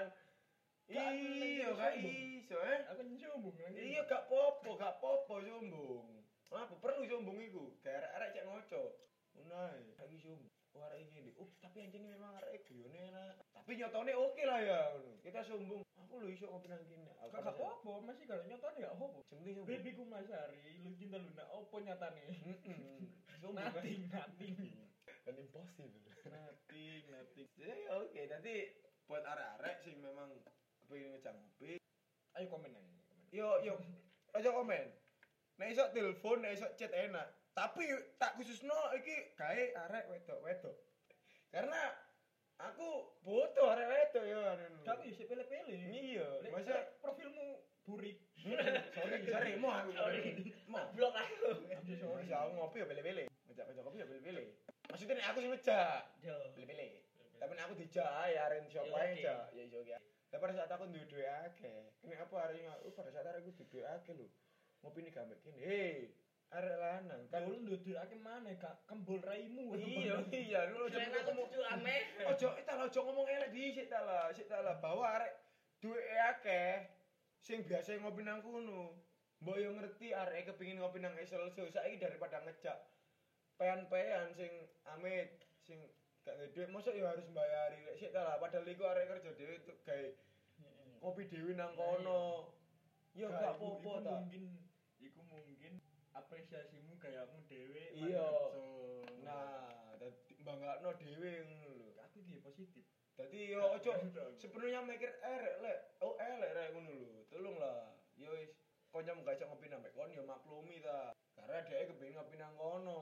Gak Iya, sombong. gak iso eh. Aku nyombong lagi. Iya gak popo, gak popo sombong. Apa perlu sombong iku? Kayak arek-arek cek ngoco. Ngono ae, lagi sombong. Oh arek iki. Oh, tapi anjene memang arek guyone enak. Tapi nyotone oke lah ya ngono. Kita sombong. aku lho iso ngopi nang kene. Aku Gak apa-apa, masih kalau nyatane gak apa-apa. Sing penting sombong. Baby ku Masari, lu cinta Luna, opo nyatane? Heeh. Sombong. Nothing, nothing. Dan impossible. Nothing, nothing. Ya oke, nanti buat arek-arek sing memang kepengin ngejak ngopi, Ayo komen nang. yo yo aja komen. Nek iso telepon, nek iso chat enak. Tapi tak khususno iki gawe arek wedok-wedok. Karena aku butuh arek wedok yo anu. Tapi sik pele-pele. Iya, Lek- masa lek profilmu burik. sorry, sorry, mau aku. Sorry. Mau. Blok aku. I'm so sorry. Sorry, aku ngopi ya bele-bele. Ngejak-ngejak kopi ya bele-bele. Maksudnya nek aku sing ngejak, Yo. bele-bele. Tapi nek aku dijak ae arek siapa Ya, ae oke. ngejak, ya iso ya. Tapi pada saat aku duwe duwe akeh, kene apa arek oh pada saat arek aku duwe duwe akeh lho. Ngopi nih gambek kene. Hei, arek lanang Kan kan. lu nduduk akeh maneh gak kembul raimu. Iya, iya, lu Keren aku cucu ame. Ojo, kita lah ojo ngomong elek dhisik ta lah, sik ta lah bahwa arek duwe akeh sing biasa ngopi nang kono. Mbok yo ngerti arek kepengin ngopi nang Excelsior saiki daripada ngejak pean-pean sing amit sing gak ngedhe mosok yo harus mbayari rek sik ta lah padahal iku arek kerja dhewe tuh gawe ngopi dhewe nang kono. Yo gak Iku- apa-apa iku ta. Mungkin iku mungkin apresiasimu gayamu dhewe. Iya. So, Nah, dadi banggakno dhewe ngono lho. aku iki positif. Dadi yo ojo sepenuhnya mikir erek lek. Oh elek rek ngono lho. Tolong lah. Yo wis konyam gak iso ngopi nang kon yo maklumi ta. Karena dhek kepengin ngopi nang kono.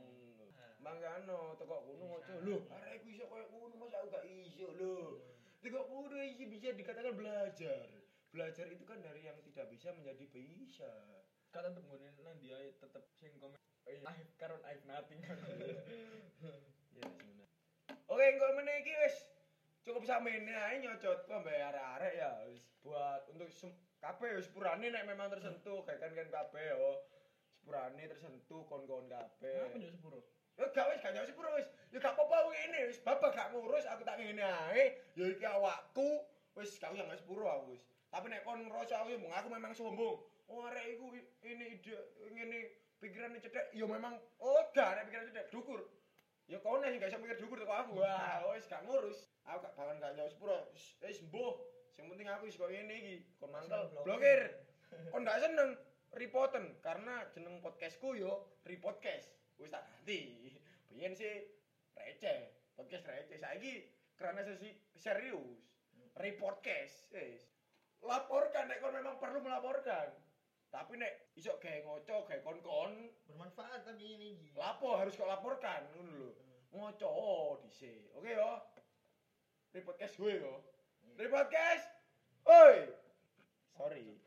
Mangkano teko kono ojo lho, arek iku iso koyo ngono masa aku gak iso lho. Teko kono iki bisa dikatakan belajar. Belajar itu kan dari yang tidak bisa menjadi bisa. Kak tetep ngene nang dia tetep sing komen. Eh, I've karon I've nothing. Ya sebenarnya. Oke, engko meneh iki wis cukup samene ae nyocot kok mbak arek-arek ya wis buat untuk sem- kabeh wis sepurane nek memang tersentuh kayak kan kan kabeh yo. Sepurane tersentuh kon-kon kabeh. Apa yo sepuro? Ya gak wis gak jauh sepuro wis. Ya gak apa-apa ngene wis babak gak ngurus aku tak ngene ae. Ya iki awakku wis gak usah nggak sepuro aku wis. Tapi nek kon ngerasa aku sombong, aku memang sombong. Oh arek iku i- ini ide ngene pikirane cedek. Ya memang oh gak nek pikiran cedek dukur. Ya kau nek gak iso mikir dukur teko aku. Wah, wis gak ngurus. Aku gak bakal gak jauh sepuro. Wis wis mbuh. Sing penting aku wis kok ngene iki. Kon mangkel blokir. Kon gak seneng reporten karena jeneng podcastku yo repodcast. Wis tak ganti. Biyen sih receh, podcast receh. Saiki karena sesi serius. Repodcast. Wis. Laporkan nek kon memang perlu melaporkan. Tapi nek iso gawe ngoco, gawe kon-kon, Bermanfaat tapi ini iki. lapo harus kok laporkan ngono lho. Ngoco dhisik. Oke yo. Repodcast gue yo. Repodcast. Oi. Sorry.